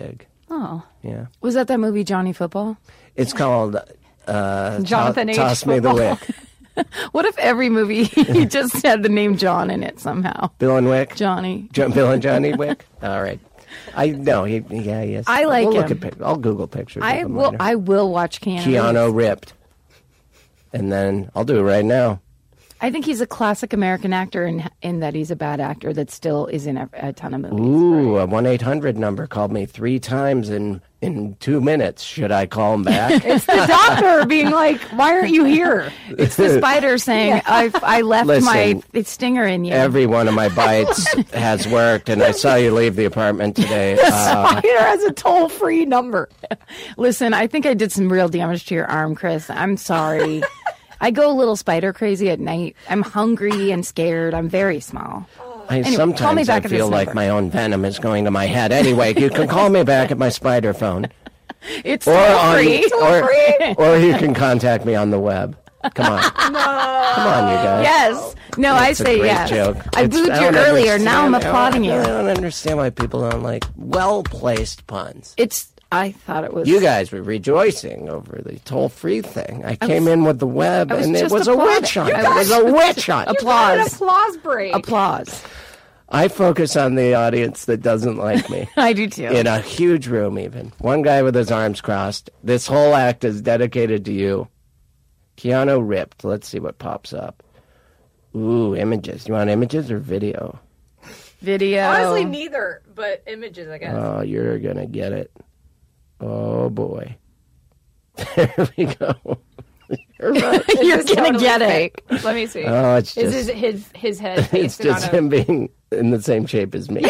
Oh. Yeah. Was that movie Johnny Football? It's called Jonathan H. Toss Me the Football. Wick. What if every movie just had the name John in it somehow? Bill and Wick? Johnny. Bill and Johnny Wick? All right. I know. He is. I like we'll him. I'll Google pictures of him later. I will watch Keanu ripped. And then I'll do it right now. I think he's a classic American actor in that he's a bad actor that still is in a ton of movies. Ooh, a 1-800 number called me 3 times in 2 minutes. Should I call him back? It's the doctor being like, why aren't you here? It's the spider saying, I left Listen, my stinger in you. Every one of my bites has worked, and I saw you leave the apartment today. Spider has a toll-free number. Listen, I think I did some real damage to your arm, Chris. I'm sorry. I go a little spider crazy at night. I'm hungry and scared. I'm very small. Anyway, call me Sometimes I back at this feel like number. my own venom is going to my head. Anyway, you can call me back at my spider phone. It's Or free. or you can contact me on the web. Come on. Come on, you guys. Yes. No, I It's a say great yes. joke. I It's- booed I you don't earlier. Now I'm understand- applauding I you. don't understand why people don't like well-placed puns. I thought it was. You guys were rejoicing over the toll-free thing. I came in with the web, I was and it just was a applauding. witch hunt. You It was a witch hunt. An Applause. applause break. Applause. I focus on the audience that doesn't like me. I do too. In a huge room, even. One guy with his arms crossed. This whole act is dedicated to you. Keanu ripped. Let's see what pops up. Ooh, images. You want images or video? Video. Honestly, neither, but images, I guess. Oh, you're going to get it. Oh, boy. There we go. You're right. You're This is gonna totally get it. fake. Let me see. Oh, it's Is just... his head It's pasted just on a... him being in the same shape as me.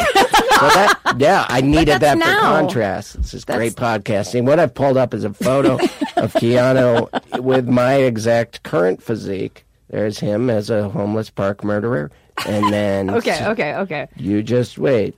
I needed that that's for now. contrast. This is great podcasting. What I've pulled up is a photo of Keanu with my exact current physique. There's him as a homeless park murderer. And then Okay. you just wait.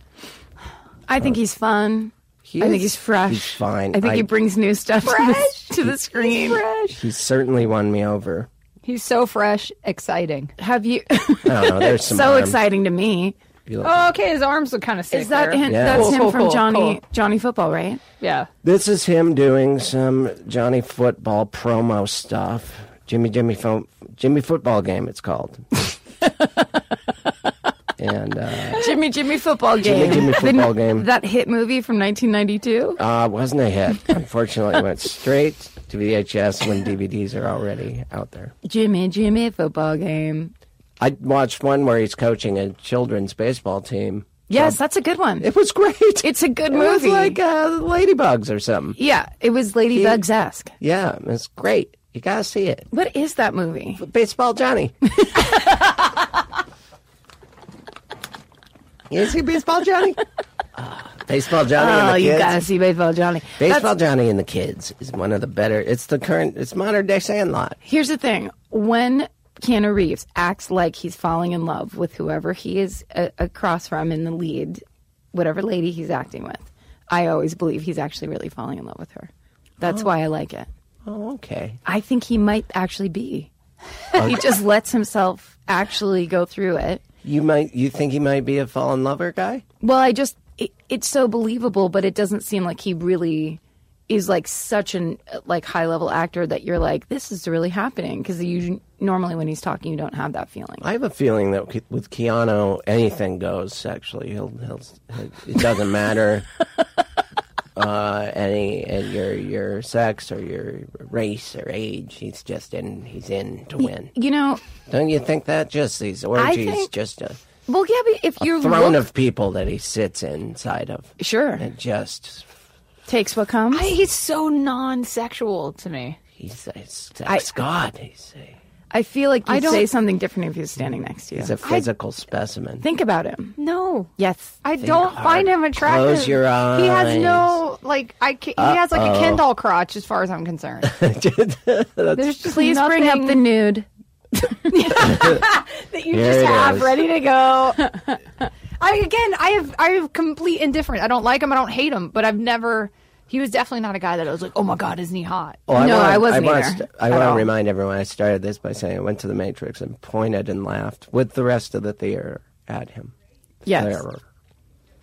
I think he's fun. I think he's fresh. He's fine. I think he brings new stuff to the screen. He's certainly won me over. He's so fresh, exciting. Have you? I don't know. There's some so arm. exciting to me. Oh, okay, his arms look kind of sick. Is that there. him? Yeah. That's Cool, him cool, from cool. Johnny Football, right? Yeah. This is him doing some Johnny Football promo stuff. Jimmy Football Game, it's called. And Jimmy Football Game. Jimmy Football Game. That hit movie from 1992. Wasn't a hit. Unfortunately, it went straight to VHS when DVDs are already out there. Jimmy Football Game. I watched one where he's coaching a children's baseball team. Yes, that's a good one. It was great. It's a good It was movie. like Ladybugs or something. Yeah, it was Ladybugs-esque. Yeah, it's great. You gotta see it. What is that movie? Baseball Johnny. You see Baseball Johnny? Baseball Johnny and Oh, the you kids. gotta see Baseball Johnny. Baseball Johnny and the kids is one of the better. It's modern day Sandlot. Here's the thing. When Keanu Reeves acts like he's falling in love with whoever he is across from in the lead, whatever lady he's acting with, I always believe he's actually really falling in love with her. That's why I like it. Oh, okay. I think he might actually be. He just lets himself actually go through it. You think he might be a fallen lover guy? Well, it's so believable, but it doesn't seem like he really is like such an high level actor that you're like, this is really happening, because normally when he's talking, you don't have that feeling. I have a feeling that with Keanu, anything goes. Actually, it doesn't matter your sex or your race or age. He's in to win. You know, Don't you think that? Just these orgies, think- just a well, yeah, but if you throne look, of people that he sits inside of. sure, And just takes what comes. He's so non-sexual to me. he's a sex god. I feel like I you'd don't- say something different if he was standing next to you. He's a physical specimen. Think about him. No. Yes. I don't hard. find him attractive. Close your He has eyes. no, he has like a Ken doll crotch as far as I'm concerned. There's just Please bring up nothing the nude. that you Here just it have is. ready to go. I have complete indifference. I don't like him. I don't hate him. But I've never. He was definitely not a guy that I was like, oh my God, isn't he hot? Well, No, I wasn't I either, want at to all. remind everyone I started this by saying I went to the Matrix and pointed and laughed with the rest of the theater at him. Yes. There.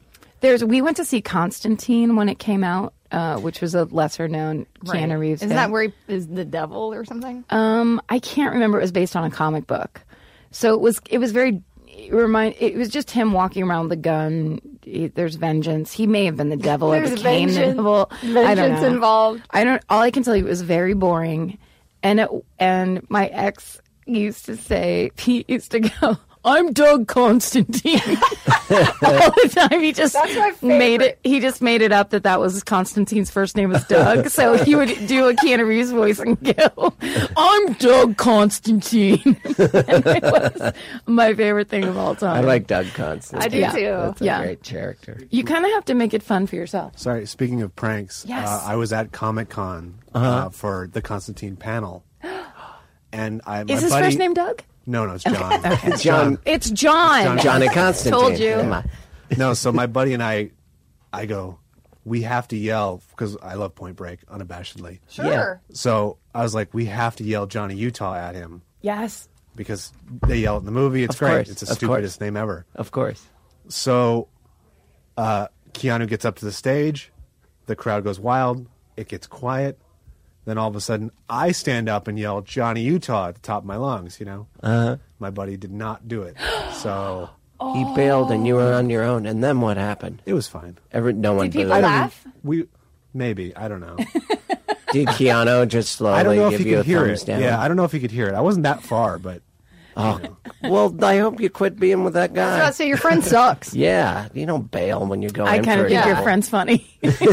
We went to see Constantine when it came out, which was a lesser known Keanu Reeves. Isn't that where he is the devil or something? I can't remember. It was based on a comic book, so it was very. It was just him walking around with a gun. There's vengeance. He may have been the devil or became the devil. Vengeance involved. All I can tell you, it was very boring, and my ex used to say, he used to go, "I'm Doug Constantine." All the time. That's my favorite. Made it. He just made it up that was Constantine's first name was Doug. So he would do a Keanu Reeves voice and go, "I'm Doug Constantine." And it was my favorite thing of all time. I like Doug Constantine. I do too. That's a great character. You kind of have to make it fun for yourself. Sorry, speaking of pranks, Yes. I was at Comic-Con for the Constantine panel. And my Is his buddy, first name Doug? No, it's John. It's John. It's John. Johnny Constantine. Told you. Come on. No, so my buddy and I go, we have to yell, because I love Point Break unabashedly. Sure. So I was like, we have to yell Johnny Utah at him, Yes. because they yell it in the movie. It's Of great. course, It's the of stupidest name ever. Of course. So Keanu gets up to the stage. The crowd goes wild. It gets quiet. Then all of a sudden, I stand up and yell Johnny Utah at the top of my lungs, My buddy did not do it. So He bailed and you were on your own. And then what happened? it was fine. No one Did people booed. laugh? Maybe. I don't know. Did Keanu just I don't slowly know if give he you a could hear thumbs it. down? Yeah, I don't know if he could hear it. I wasn't that far, but Well, I hope you quit being with that I was about guy. to say your friend sucks. Yeah, you don't bail when you go I in kind for of a think your deal. friend's funny.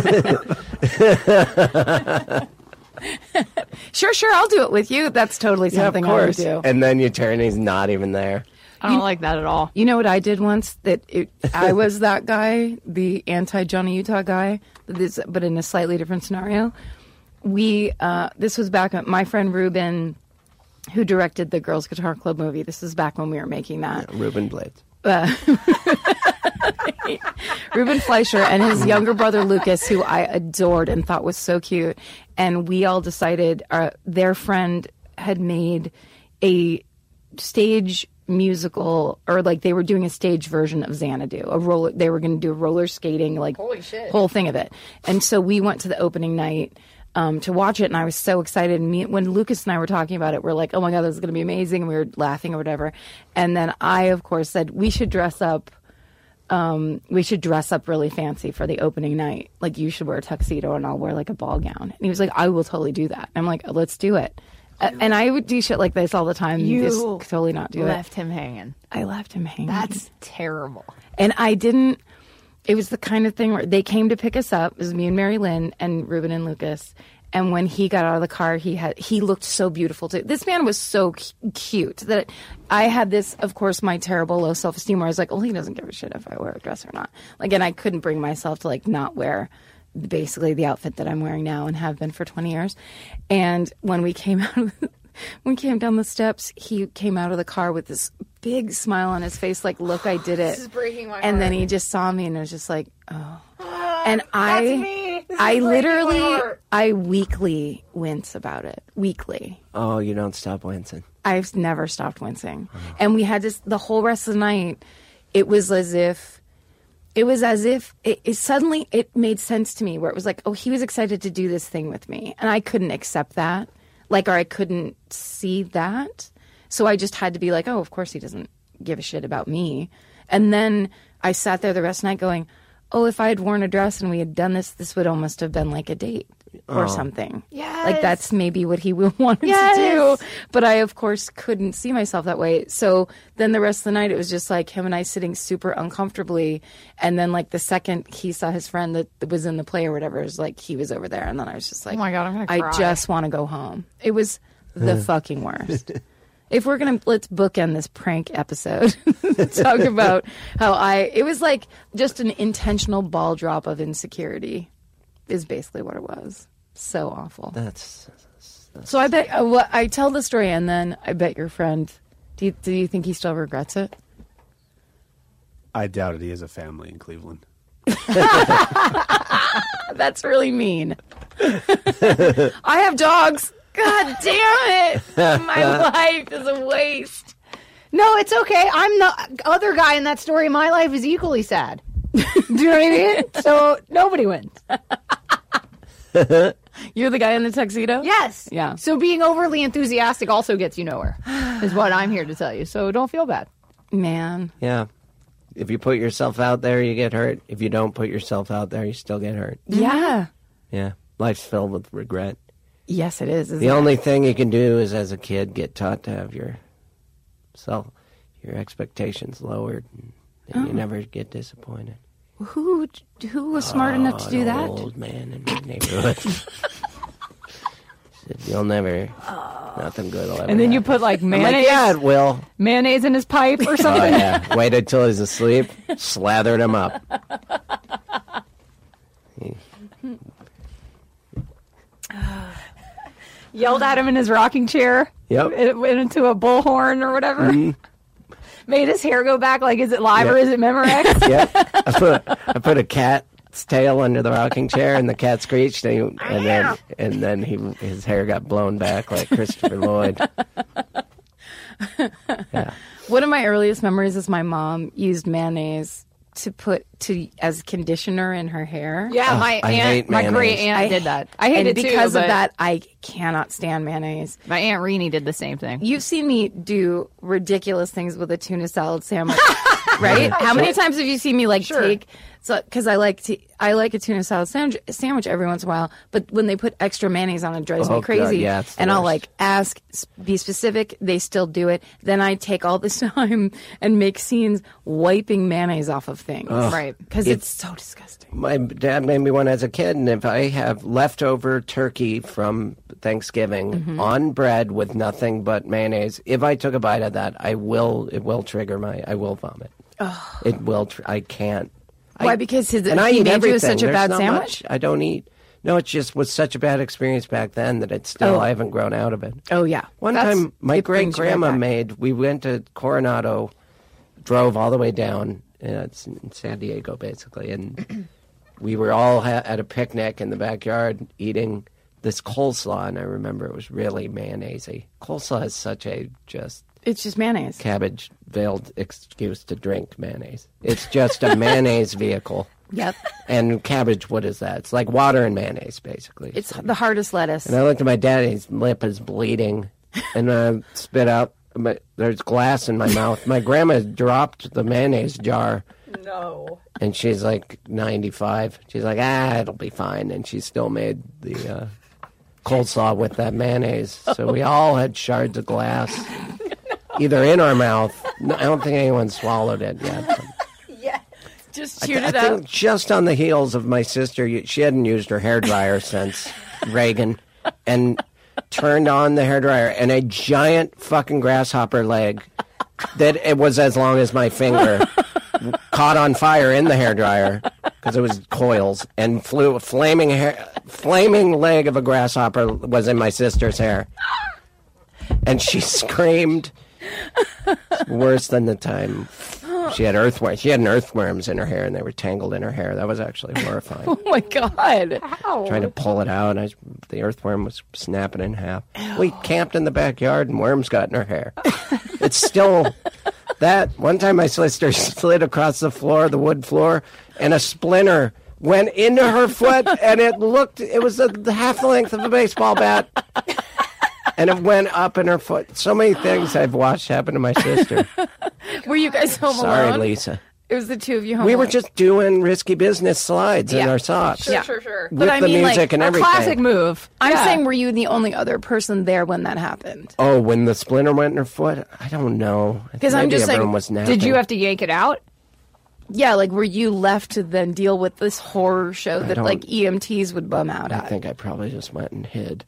Sure, I'll do it with you. That's totally Yeah, of something I would course. do. And then you turn, he's not even there. I don't like that at all. You know what I did once? I was that guy, the anti-Johnny Utah guy, but in a slightly different scenario. This was back when my friend Ruben, who directed the Girls Guitar Club movie, this is back when we were making that. Ruben Blades. Ruben Fleischer and his younger brother Lucas, who I adored and thought was so cute. And we all decided their friend had made a stage musical, or like they were doing a stage version of Xanadu. They were going to do a roller skating, like whole thing of it. And so we went to the opening night to watch it, and I was so excited. And when Lucas and I were talking about it, we're like, "Oh my god, this is going to be amazing!" And we were laughing or whatever. And then I, of course, said we should dress up. We should dress up really fancy for the opening night. Like, you should wear a tuxedo and I'll wear like a ball gown. And he was like, "I will totally do that." I'm like, "Let's do it." And I would do shit like this all the time. You just totally not do left him hanging. I left him hanging. That's terrible. And I didn't. It was the kind of thing where they came to pick us up. It was me and Mary Lynn and Ruben and Lucas. And when he got out of the car, he looked so beautiful too. This man was so cute that I had this, of course, my terrible low self-esteem where I was like, "Oh, he doesn't give a shit if I wear a dress or not." Like, and I couldn't bring myself to like not wear basically the outfit that I'm wearing now and have been for 20 years. And when we came down the steps, he came out of the car with this big smile on his face, like, "Look, I did it." This is breaking my And heart. then he just saw me and was just like, "Oh." And That's me. This is I breaking my literally, heart. I weekly wince about it. Weekly. Oh, you don't stop wincing. I've never stopped wincing. And we had this, the whole rest of the night, it was as if it suddenly, it made sense to me where it was like, oh, he was excited to do this thing with me. And I couldn't accept that. Like, or I couldn't see that. So I just had to be like, oh, of course he doesn't give a shit about me. And then I sat there the rest of the night going, oh, if I had worn a dress and we had done this would almost have been like a date or something. Yes. Like, that's maybe what he wanted to do. But I, of course, couldn't see myself that way. So then the rest of the night, it was just like him and I sitting super uncomfortably. And then, like, the second he saw his friend that was in the play or whatever, it was like he was over there. And then I was just like, Oh my God, I'm gonna I cry. just want to go home. It was the fucking worst. If we're going to, let's bookend this prank episode. Talk about how it was like just an intentional ball drop of insecurity is basically what it was. So awful. That's So I bet, I tell the story and then I bet your friend, do you think he still regrets it? I doubt it. He has a family in Cleveland. That's really mean. I have dogs. God damn it. My life is a waste. No, it's okay. I'm the other guy in that story. My life is equally sad. Do you know what I mean? So nobody wins. You're the guy in the tuxedo? Yes. Yeah. So being overly enthusiastic also gets you nowhere, is what I'm here to tell you. So don't feel bad. Man. Yeah. If you put yourself out there, you get hurt. If you don't put yourself out there, you still get hurt. Yeah. Yeah. Life's filled with regret. Yes, it is. The only thing you can do is, as a kid, get taught to have your expectations lowered, and you never get disappointed. Who was smart enough to do An that? old man in my neighborhood. Said, you'll never, nothing good will ever And then you happen. put like I'm mayonnaise, like, yeah, it will. mayonnaise in his pipe or Oh, something. yeah. Waited till he's asleep, slathered him up. Yelled at him in his rocking chair. Yep. It went into a bullhorn or whatever. Mm-hmm. Made his hair go back. Like, is it live or Yep. is it Memorex? Yep. I put a cat's tail under the rocking chair, and the cat screeched, and then his hair got blown back like Christopher Lloyd. Yeah. One of my earliest memories is my mom used mayonnaise as conditioner in her hair. Yeah, my I hate aunt, my great mayonnaise. aunt did that. I hate and it too. because of but that, I cannot stand mayonnaise. my aunt Renee did the same thing. You've seen me do ridiculous things with a tuna salad sandwich, right? How many times have you seen me take? So, because I like a tuna salad sandwich every once in a while, but when they put extra mayonnaise on it, drives Oh, me crazy. God, yeah, it's the and I'll worst. ask, be specific. They still do it. Then I take all this time and make scenes wiping mayonnaise off of things, Right. Because it's so disgusting. My dad made me one as a kid, and if I have leftover turkey from Thanksgiving on bread with nothing but mayonnaise, if I took a bite of that, it will trigger I will vomit. It will. I can't. Why? Because he and I eat made you everything. such a There's bad not sandwich? much I don't eat. No, it just was such a bad experience back then that it's still, I haven't grown out of it. Oh, yeah. One That's- time, my it brings you right great-grandma back. we went to Coronado, drove all the way down, it's in San Diego, basically, and we were all at a picnic in the backyard eating this coleslaw, and I remember it was really mayonnaise-y. Coleslaw is such a It's just mayonnaise. cabbage-veiled excuse to drink mayonnaise. It's just a mayonnaise vehicle. Yep. And cabbage, what is that? It's like water and mayonnaise, basically. It's the hardest lettuce. And I looked at my dad, and his lip is bleeding. And I spit out, there's glass in my mouth. My grandma dropped the mayonnaise jar. No. And she's like 95. She's like, it'll be fine. And she still made the coleslaw with that mayonnaise. So we all had shards of glass, either in our mouth. No, I don't think anyone swallowed it yet. But Just I chewed it think up. just on the heels of my sister, she hadn't used her hairdryer since Reagan, and turned on the hairdryer, and a giant fucking grasshopper leg that it was as long as my finger caught on fire in the hairdryer because it was coils, and flew a flaming leg of a grasshopper was in my sister's hair, and she screamed. It's worse than the time she had earthworms. She had earthworms in her hair, and they were tangled in her hair. That was actually horrifying. Oh, my God. Trying to pull it out, the earthworm was snapping in half. We camped in the backyard, and worms got in her hair. It's still that. One time my sister slid across the floor, the wood floor, and a splinter went into her foot, and it was the half the length of a baseball bat. And it went up in her foot. So many things I've watched happen to my sister. Were you guys home Sorry, alone? Lisa. It was the two of you home We were alone. just doing risky business slides in our socks. Sure. With I the mean, like, music and A everything. classic move. I'm Yeah. saying, were you the only other person there when that happened? Oh, when the splinter went in her foot? I don't know. 'Cause I'm Maybe just like, everyone was napping. Did you have to yank it out? Yeah, like, were you left to then deal with this horror show that, don't- like, EMTs would bum out I at? think I probably just went and hid.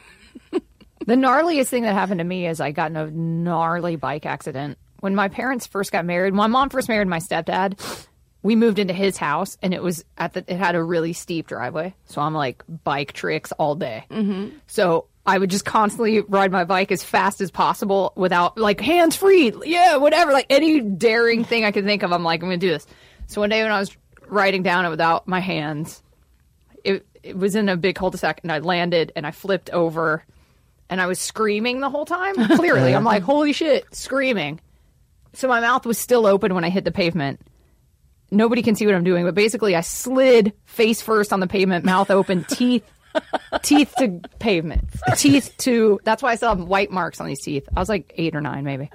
The gnarliest thing that happened to me is I got in a gnarly bike accident. When my parents first got married, my mom first married my stepdad, we moved into his house, and it had a really steep driveway. So I'm like bike tricks all day. Mm-hmm. So I would just constantly ride my bike as fast as possible without, like, hands free. Yeah, whatever. Like, any daring thing I could think of, I'm like, I'm going to do this. So one day when I was riding down it without my hands, it was in a big cul-de-sac, and I landed and I flipped over. And I was screaming the whole time. Clearly, I'm like, holy shit, screaming. So my mouth was still open when I hit the pavement. nobody can see what I'm doing, but basically I slid face first on the pavement, mouth open, teeth to pavement. That's why I still have white marks on these teeth. I was like 8 or 9 maybe.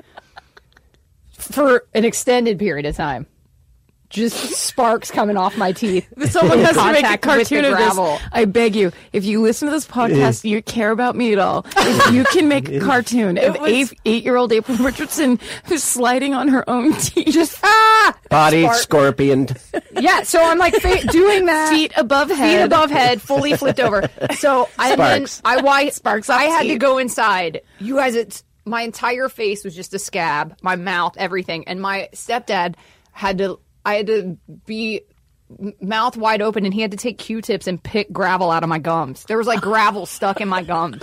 For an extended period of time. Just sparks coming off my teeth. Someone has to make a Contact with cartoon the of this. gravel. I beg you, if you listen to this podcast, you care about me at all. If you can make a cartoon of 8-year-old April Richardson who's sliding on her own teeth. Just, Body Spark. scorpioned. Yeah, so I'm like doing that. Feet above head. Fully flipped over. So Sparks. I had to go inside. You guys, my entire face was just a scab, my mouth, everything. And my stepdad I had to be mouth wide open, and he had to take Q-tips and pick gravel out of my gums. There was like gravel stuck in my gums.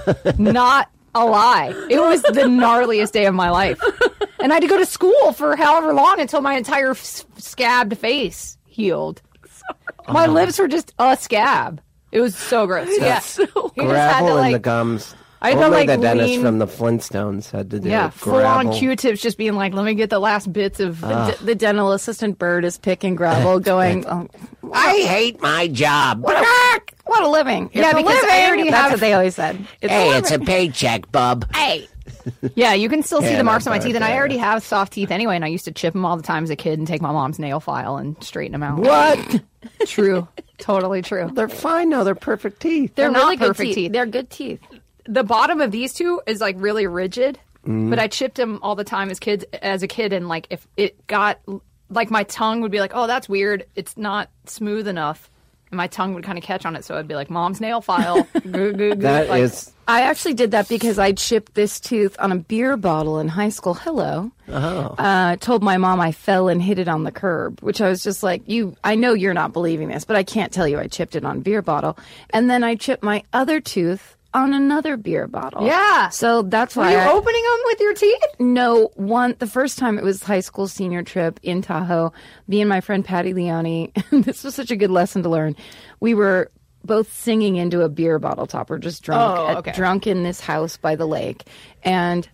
Not a lie. It was the gnarliest day of my life. And I had to go to school for however long until my entire scabbed face healed. My lips were just a scab. It was so gross. Yeah. He just had Gravel to, in the gums. I had to, Only like, the dentist lean- from the Flintstones had to do Yeah, it. full-on Gravel. Q-tips, just being like, let me get the last bits of... The dental assistant bird is picking gravel, going, oh, I hate my job. what a living. Yeah, It's a because I living. already That's have- what they always said. Hey, it's a paycheck, bub. Hey. Yeah, you can still see Yeah, the marks on my that teeth, and I part, already have soft teeth anyway, and I used to chip them all the time as a kid and take my mom's nail file and straighten them out. What? True. Totally true. They're fine now. They're perfect teeth. They're not really good perfect teeth. They're good teeth. The bottom of these two is like really rigid, but I chipped them all the time as a kid, and like if it got like my tongue would be like, oh, that's weird, it's not smooth enough, and my tongue would kind of catch on it, so I'd be like, mom's nail file. Goo, goo, goo. That Like, is. I actually did that because I chipped this tooth on a beer bottle in high school. Hello. Told my mom I fell and hit it on the curb, which I was just like, I know you're not believing this, but I can't tell you I chipped it on a beer bottle. And then I chipped my other tooth on another beer bottle. Yeah. So that's Were why you opening them with your teeth? No, the first time it was high school senior trip in Tahoe, me and my friend Patty Leone, this was such a good lesson to learn. We were both singing into a beer bottle top. We're just drunk, drunk in this house by the lake. And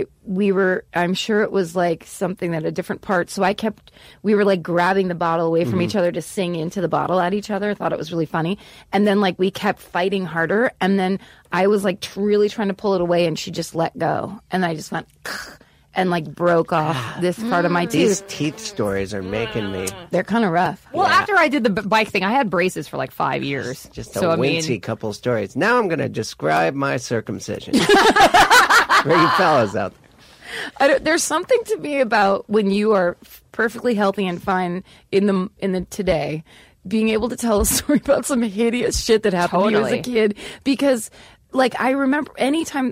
I'm sure it was like something that a different part. So we were like grabbing the bottle away from each other to sing into the bottle at each other. I thought it was really funny. And then like we kept fighting harder. And then I was like really trying to pull it away, and she just let go. And I just went and like broke off this part of my These teeth. teeth stories are making me They're kind of rough. Well, after I did the bike thing, I had braces for like 5 years. just a wincy couple stories. Now I'm going to describe my circumcision. For you fellas out there. There's something to me about when you are perfectly healthy and fine in the today, being able to tell a story about some hideous shit that happened to you as a kid, because like I remember anytime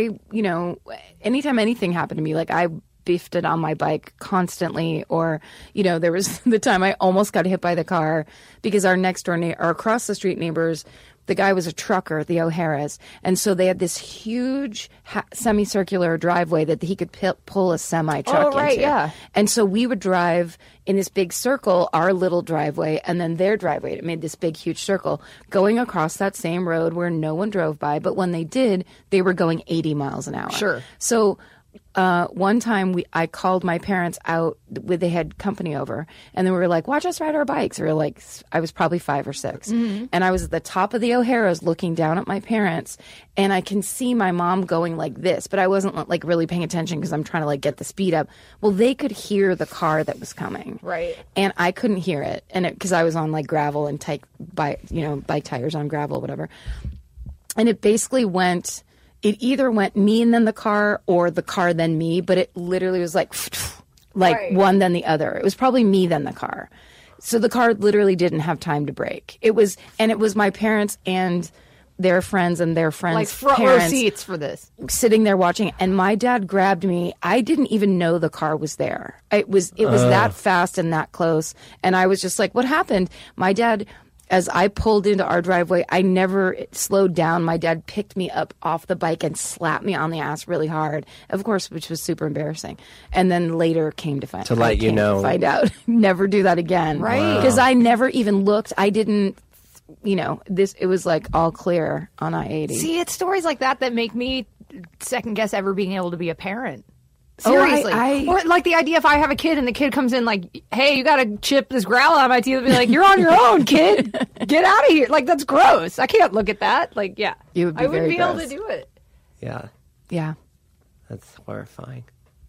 anything happened to me, like I biffed it on my bike constantly, or there was the time I almost got hit by the car because our next door or across the street neighbors, the guy was a trucker at the O'Hara's, and so they had this huge semicircular driveway that he could pull a semi truck into. Yeah. And so we would drive in this big circle, our little driveway, and then their driveway. It made this big, huge circle going across that same road where no one drove by, but when they did, they were going 80 miles an hour. Sure. So one time I called my parents out they had company over, and then we were like, watch us ride our bikes. We were like, I was probably 5 or 6. Mm-hmm. And I was at the top of the O'Hara's looking down at my parents, and I can see my mom going like this, but I wasn't like really paying attention because I'm trying to like get the speed up. Well, they could hear the car that was coming. Right. And I couldn't hear it. And because I was on like gravel and bike tires on gravel, whatever. And it basically it either went me and then the car, or the car then me, but it literally was like Right. one then the other. It was probably me then the car. So the car literally didn't have time to brake. It was my parents and their friends and their friends' Like front row parents seats for this. sitting there watching, and my dad grabbed me. I didn't even know the car was there. It was that fast and that close, and I was just like, what happened? My dad, as I pulled into our driveway, I never slowed down. My dad picked me up off the bike and slapped me on the ass really hard, of course, which was super embarrassing. And then later came to find out, never do that again. Right. Because I never even looked. I didn't, it was like all clear on I-80. See, it's stories like that make me second guess ever being able to be a parent. Seriously. I- Or like the idea if I have a kid and the kid comes in like, hey, you got to chip this growl out of my teeth. I'd be like, you're on your own, kid. Get out of here. Like, that's gross. I can't look at that. Like, yeah. You would be I wouldn't very be able gross. to do it. Yeah, Yeah. that's horrifying.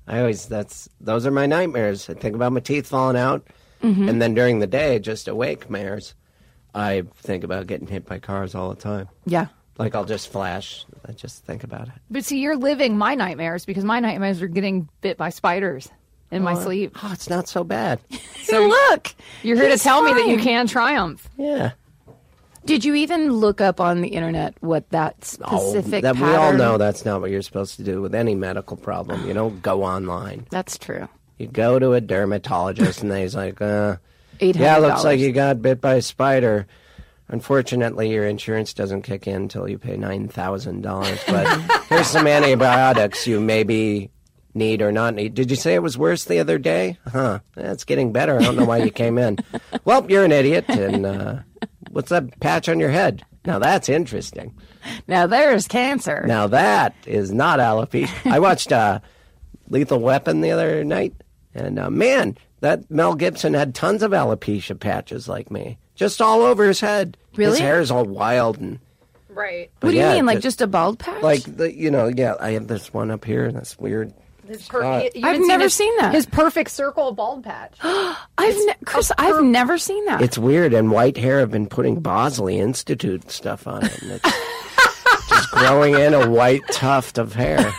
Those are my nightmares. I think about my teeth falling out, and then during the day, just awake mares. I think about getting hit by cars all the time. Yeah. Like I'll just flash. I just think about it. But see, you're living my nightmares because my nightmares are getting bit by spiders in my sleep. Oh, it's not so bad. So look, You're here to he's tell me that you fine. can triumph. Yeah. Did you even look up on the internet what that specific that pattern? we all know that's not what you're supposed to do with any medical problem. You don't go online. That's true. You go to a dermatologist and he's like, $800. yeah, looks like you got bit by a spider. Unfortunately, your insurance doesn't kick in until you pay $9,000. But here's some antibiotics you maybe need or not need. Did you say it was worse the other day? Huh. It's getting better. I don't know why you came in. Well, you're an idiot. And what's that patch on your head? Now, that's interesting. Now there's cancer. Now, that is not alopecia. I watched Lethal Weapon the other night. And, man, that Mel Gibson had tons of alopecia patches like me. Just all over his head. Really? His hair is all wild and... Right. What do you yeah, mean, like just a bald patch? Like, yeah, I have this one up here, and that's weird. I've never seen that. His perfect circle bald patch. Chris, I've never seen that. It's weird, and white hair have been putting Bosley Institute stuff on it, and it's just growing in a white tuft of hair.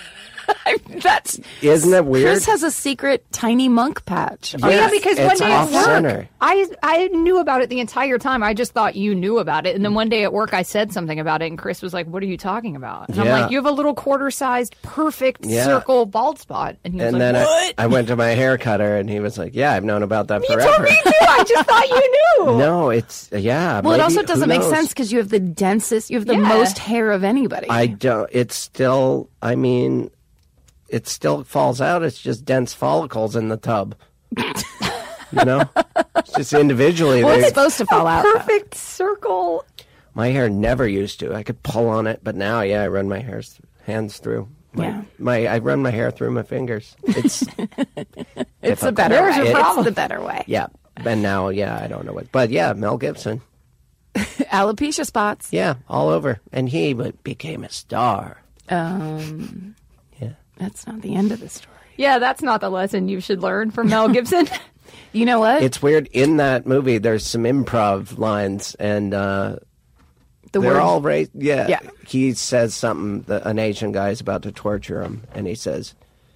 That's Isn't it weird? Chris has a secret tiny monk patch. Oh, yeah, Yes, because it's one day at off center. work, I knew about it the entire time. I just thought you knew about it. And then one day at work, I said something about it, and Chris was like, what are you talking about? And I'm Yeah. like, you have a little quarter-sized, perfect Yeah. circle bald spot. And he was And like, then what? I went to my hair cutter, and he was like, yeah, I've known about that You forever. told me too. I just thought you knew. No, it's, yeah. Well, it maybe- also who doesn't make knows? sense because you have the densest, you have the Yeah. most hair of anybody. I don't, it's still, I mean, it still falls out. It's just dense follicles in the tub. You know? It's just individually. well, it's they- supposed to fall out. though. Perfect circle. My hair never used to. I could pull on it, but now, yeah, I run my hands through. Yeah. I run my hair through my fingers. It's It's the difficult. better There's way. your problem. It's the better way. Yeah, and now, yeah, I don't know what, but yeah, Mel Gibson, Alopecia spots. yeah, all over, and he became a star. Yeah, That's not the end of the story. Yeah, that's not the lesson you should learn from Mel Gibson. You know what? it's weird. In that movie, there's some improv lines, and the they're word. all raised. Yeah. Yeah. He says something. An Asian guy is about to torture him, and he says,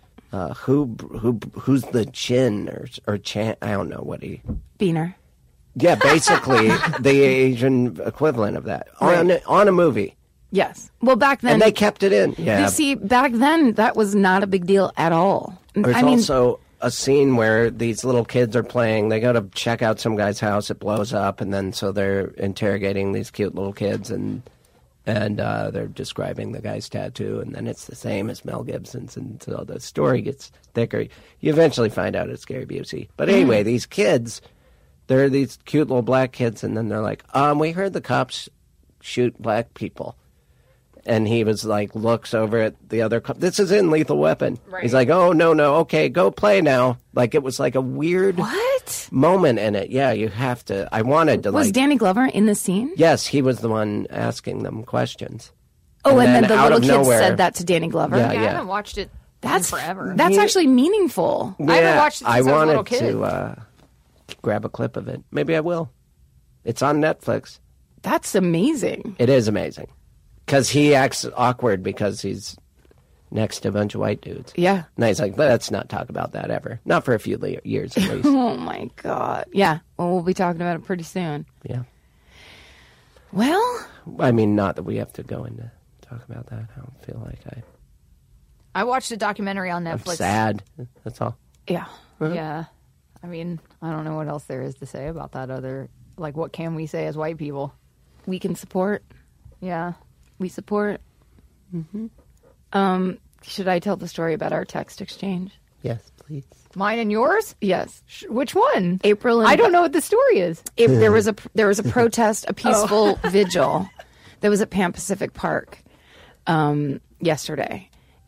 "Who's the chin or chan?" I don't know what he. Beaner. Yeah, basically the Asian equivalent of that on a movie, Yes. Well, back then. and they kept it in. Yeah. You see, back then, that was not a big deal at all. There's I mean, also a scene where these little kids are playing. They go to check out some guy's house. It blows up, and then so they're interrogating these cute little kids, and they're describing the guy's tattoo, and then it's the same as Mel Gibson's, and so the story gets thicker. You eventually find out it's Gary Busey. But anyway, these kids, they're these cute little black kids, and then they're like, we heard the cops shoot black people. And he was like, looks over at the other cop. This is in Lethal Weapon. Right. He's like, oh, no, okay, go play now. Like, it was like a weird what? moment in it. Yeah, you have to. I wanted to, Was like. Danny Glover in the scene? Yes, he was the one asking them questions. Oh, and then the out little of kids nowhere- said that to Danny Glover? Yeah, I haven't watched it That's in forever. That's actually meaningful. I haven't watched it since I was a little wanted kid. to grab a clip of it. Maybe I will. It's on Netflix. That's amazing. It is amazing. Because he acts awkward because he's next to a bunch of white dudes. Yeah. And he's like, let's not talk about that ever. Not for a few years at least. Oh, my God. Yeah. Well, we'll be talking about it pretty soon. Yeah. Well, I mean, not that we have to go into talk about that. I don't feel like I watched a documentary on I'm Netflix. sad. That's all. yeah. Yeah. I mean, I don't know what else there is to say about that other, like, what can we say as white people? We can support. Yeah. We support. Mm-hmm. Should I tell the story about our text exchange? Yes, please. Mine and yours? Yes. Which one? April and I don't know what the story is. There was a protest, a peaceful vigil that was at Pan Pacific Park yesterday,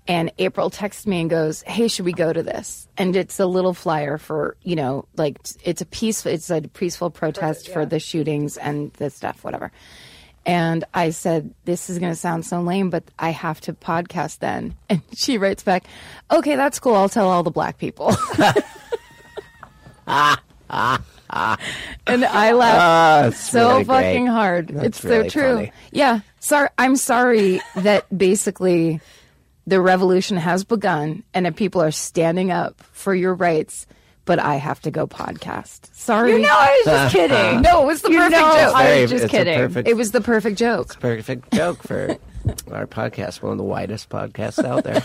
And April texts me and goes, "Hey, should we go to this?" And it's a little flyer for, like it's a peaceful protest for the shootings and the stuff, whatever. And I said, "This is going to sound so lame, but I have to podcast then." And she writes back, "Okay, that's cool. I'll tell all the black people." And I laughed so really fucking great. hard. That's It's really so true. funny. Yeah. I'm sorry that basically the revolution has begun and that people are standing up for your rights, but I have to go podcast. Sorry. I was just kidding. No, it was the perfect joke. I was It's just a kidding. perfect- It was the perfect joke. Perfect joke for our podcast, one of the widest podcasts out there.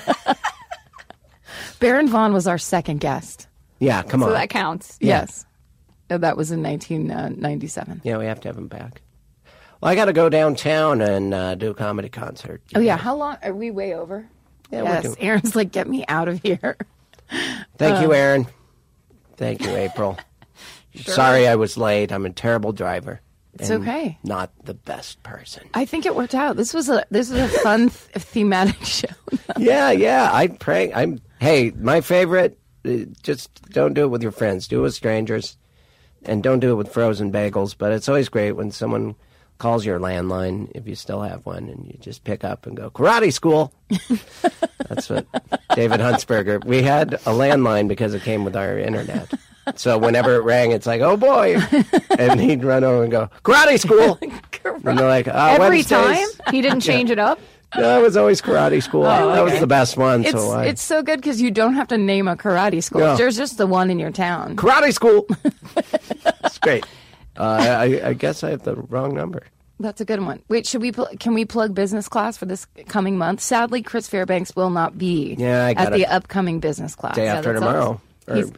Baron Vaughn was our second guest. Yeah, come So on. that counts. Yes. That was in 1997. Yeah, we have to have him back. Well, I got to go downtown and do a comedy concert. Oh, yeah. How long? Are we way over? Yeah, we're Yes. doing- Aaron's like, "Get me out of here." Thank you, Aaron. Thank you, April. Sorry I was late. I'm a terrible driver. It's and okay. Not the best person. I think it worked out. This was a fun thematic show. Yeah. Hey, my favorite. Just don't do it with your friends. Do it with strangers, and don't do it with frozen bagels. But it's always great when someone calls your landline, if you still have one, and you just pick up and go, "Karate school." That's what David Huntsberger. We had a landline because it came with our internet. So whenever it rang, it's like, "Oh boy," and he'd run over and go, "Karate school." And they're like, Every Wednesdays. time he didn't change it up. No, it was always karate school. That was the best one. It's so good because you don't have to name a karate school. No. There's just the one in your town. Karate school. It's great. I guess I have the wrong number. That's a good one. Wait, can we plug business class for this coming month? Sadly, Chris Fairbanks will not be at the upcoming business class. Day after that tomorrow. sucks.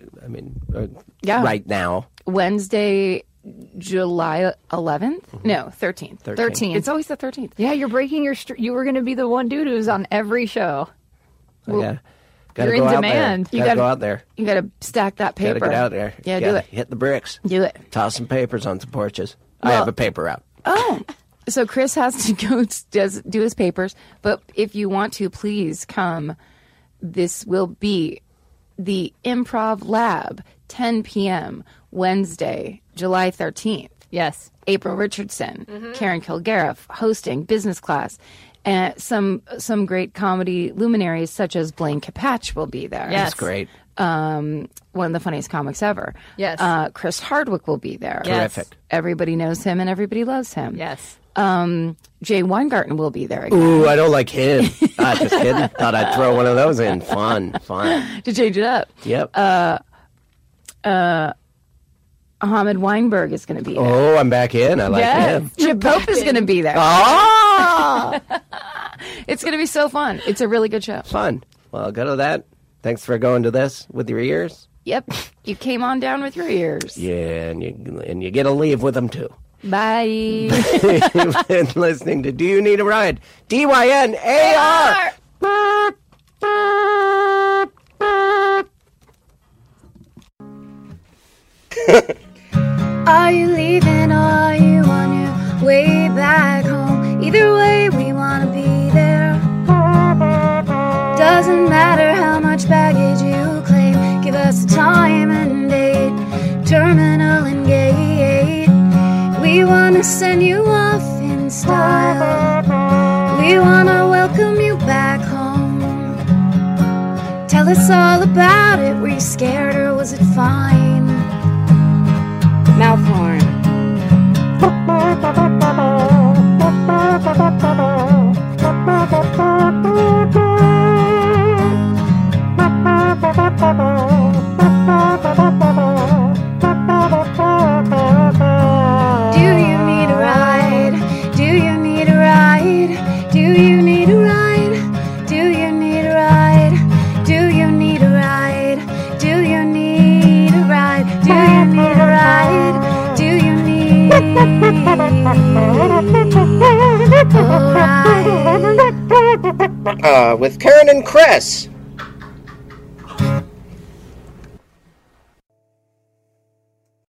Right now. Wednesday, July 11th? No, 13th. 13th. It's always the 13th. Yeah, you're breaking your you were going to be the one dude who's on every show. Gotta You're go in out demand. There. You Gotta gotta- go out there. You got to stack that paper. Gotta get out there. Yeah, do Gotta it. Hit the bricks. Do it. Toss some papers on some porches. I Well- have a paper out. Oh, so Chris has to go do his papers. But if you want to, please come. This will be the Improv Lab, 10 p.m. Wednesday, July 13th. Yes. April Richardson, Karen Kilgariff hosting business class. And some great comedy luminaries such as Blaine Capatch will be there. Yes. That's great. One of the funniest comics ever. Yes. Chris Hardwick will be there. Yes. Terrific. Everybody knows him and everybody loves him. Yes. Jay Weingarten will be there again. Ooh, I don't like him. Just kidding. Thought I'd throw one of those in. Fun. To change it up. Yep. Ahmed Weinberg is going to be there. Oh, I'm back in. I like him. Chip Pope is going to be there. Oh, It's going to be so fun. It's a really good show. fun. Well, go to that. Thanks for going to this with your ears. Yep. You came on down with your ears. Yeah, and you get to leave with them too. Bye. You've been listening to Do You Need a Ride? DYNAR. Are you leaving or are you on your way back home? Either way, we wanna be there. Doesn't matter how much baggage you claim. Give us a time and date, terminal and gate. We wanna send you off in style. We wanna welcome you back home. Tell us all about it. Were you scared or was it fine? Mouth horn. Do you need a ride? Do you need a ride? Do you need a ride? Do you need a ride? Do you need a ride? Do you need a ride? Do you need a ride? Do you need a ride? With Karen and Chris.